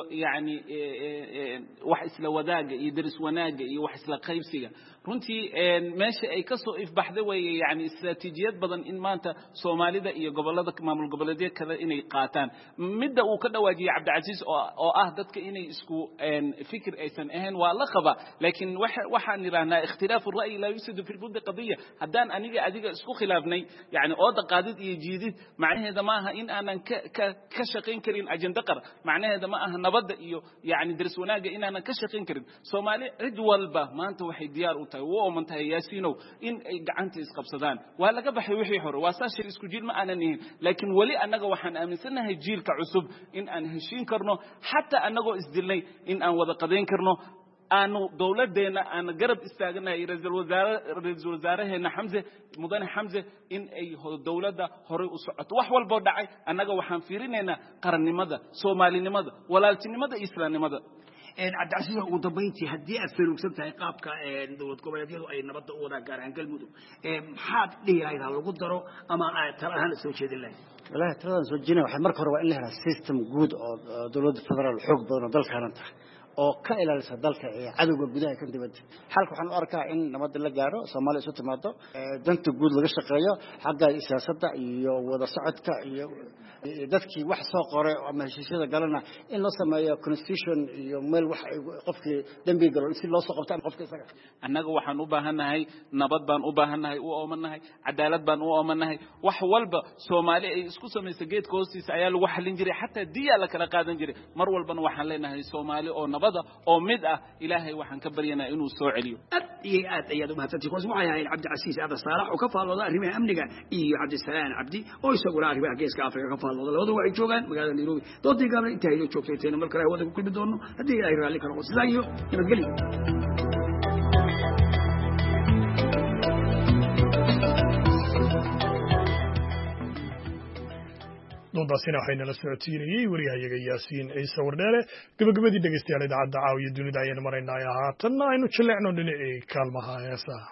wax isla wadaaga iyo daris wanaaga iyo wax isla qaybsiga runtii meesha ay ka soo ifbaxday way istiraatiijiyad badan in maanta Soomaalida iyo gobolada maamul goboleedyada kale inay qaataan midda uu ka dhawaajiyay Cabdicaziiz oo ah dadka inay isku fikir aysan ahayn waa la qaba laakiin waxaan nirahnaa ikhtilaafu ra'yi la yusidu fi al-bud qadiyya haddaan adiga isku khilaafnay oo daqaadid iyo jiidid macnaheeda ma aha in aanan ka shaqayn karin ajenda qar macnaheeda ma aha nabadda iyo daris wanaaga in aanan ka shaqayn karin Soomaali cid walba maanta waxay diyaar u tahay oo mantahay yaasiinow in ay gacanta isqabsadaan waa laga baxay wixii hore waa saashir isku jiil ma aanan yihiin laakiin wali annaga waxaan aaminsanahay jiilka cusub in aan heshiin karno hatta annagoo isdilnay in aan wada qadeyn karno aanu dawladeena aan garab istaaganahay ra'iisul wasaaraheena mudane Xamse in ay dawladda hore u socoto wax walba dhacay annaga waxaan fiirinaynaa qarannimada Soomaalinimada walaaltinimada islaamnimada cabdicaziiz ugu dambeyntii haddii aad faluugsan tahay qaabka dowlad goboleedyadu ay nabadda u wada gaaraan galmudug maxaad dhihi lahayd ha lagu daro ama tala ahaan soo jeedin lahayd walahi taladan soo jeedin waxay marka hore waa in la helaa system guud oo dowladda federaal xoog badan oo dalkana tahay oo ka ilaalisa dalka ee cadawga gudaha ka dibadda xalka waxaan u arkaa in nabad la gaaro Soomaaliya isu timaado danta guud laga shaqeeyo xagga siyaasadda iyo wada socodka iyo dadkii wax soo qoray ama heshiisyada galana in loo sameeyo constitution iyo meel wax qofkii dambi galo si loo soo qabto qofka isaga annaga waxaan u baahanahay nabad baan u baahanahay u oomanahay cadaalad baan u oomanahay wax walba Soomaali ay isku sameeyay geedka hoostiisa ayaa lagu xalin jiray xataa diya la kala qaadan jiray mar walbana waxaan leenahay Soomaali oo nabada oo mid ah ilaahay waxaan ka baryanaa inuu soo celiyo aad ayaad u mahadsantahay kuwaas waxay ahayd Cabdicaziiz aadan saalax oo ka faallooda arrimaha amniga iyo Cabdisalaan Cabdi oo isaguna arrimaha geeska Afrika ka faallooda labadu waxay joogaan magaalada Nairobi doodii gaaban inta ay joogtayeen mar kale wada ku kulmi doono haddii ay raali karo sidaa iyo nabadgelyo doodaasina waxaynala socotiinayey wariyahayaga yaasiin ciise wardheele gabagabadii dhegeystayaal idaacadda caawiya dunida ayaynu maraynaa haatanna aynu jillecno dhinacii kaalmaha heesaha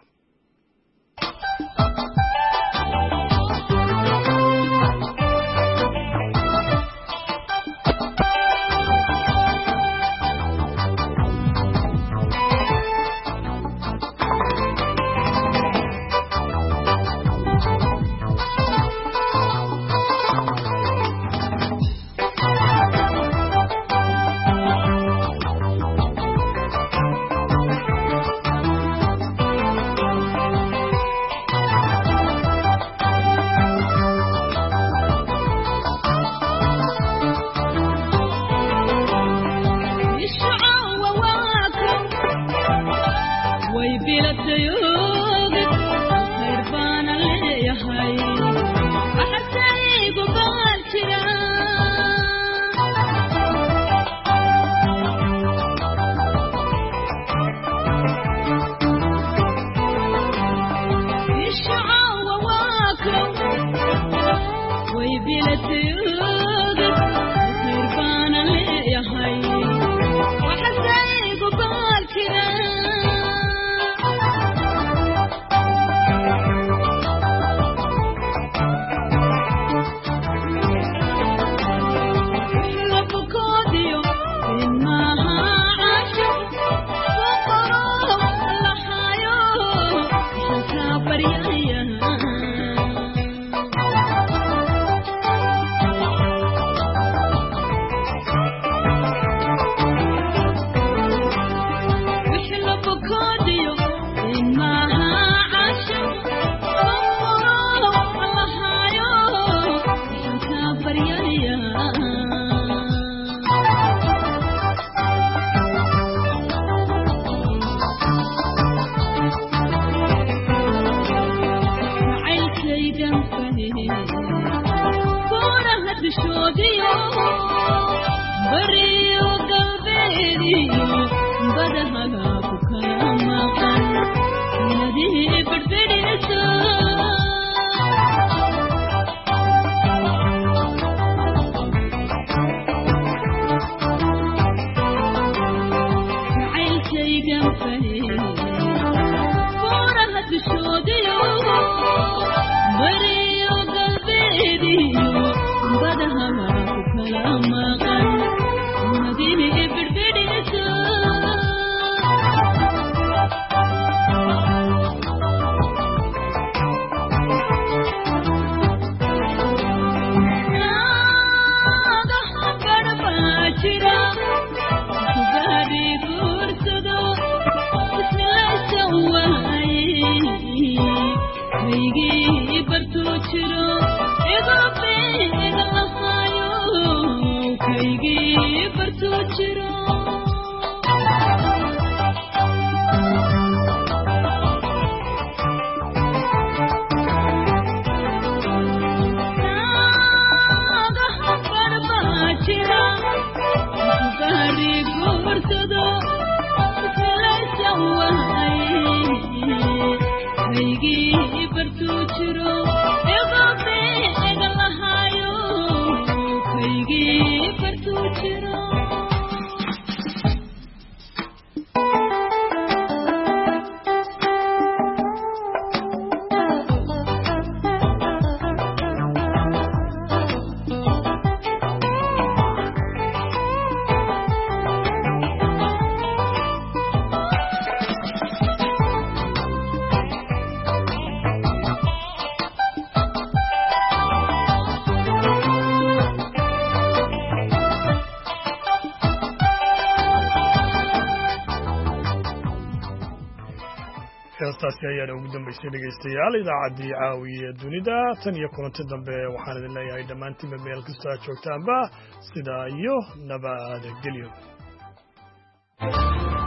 heestaasi ayaana ugu dambaysay dhegaystayaal idaacaddii caawiye dunida tan iyo kulanti dambe waxaan idin leeyahay dhammaantiinba meel kastoo aad joogtaanba sidaa iyo nabadgelyo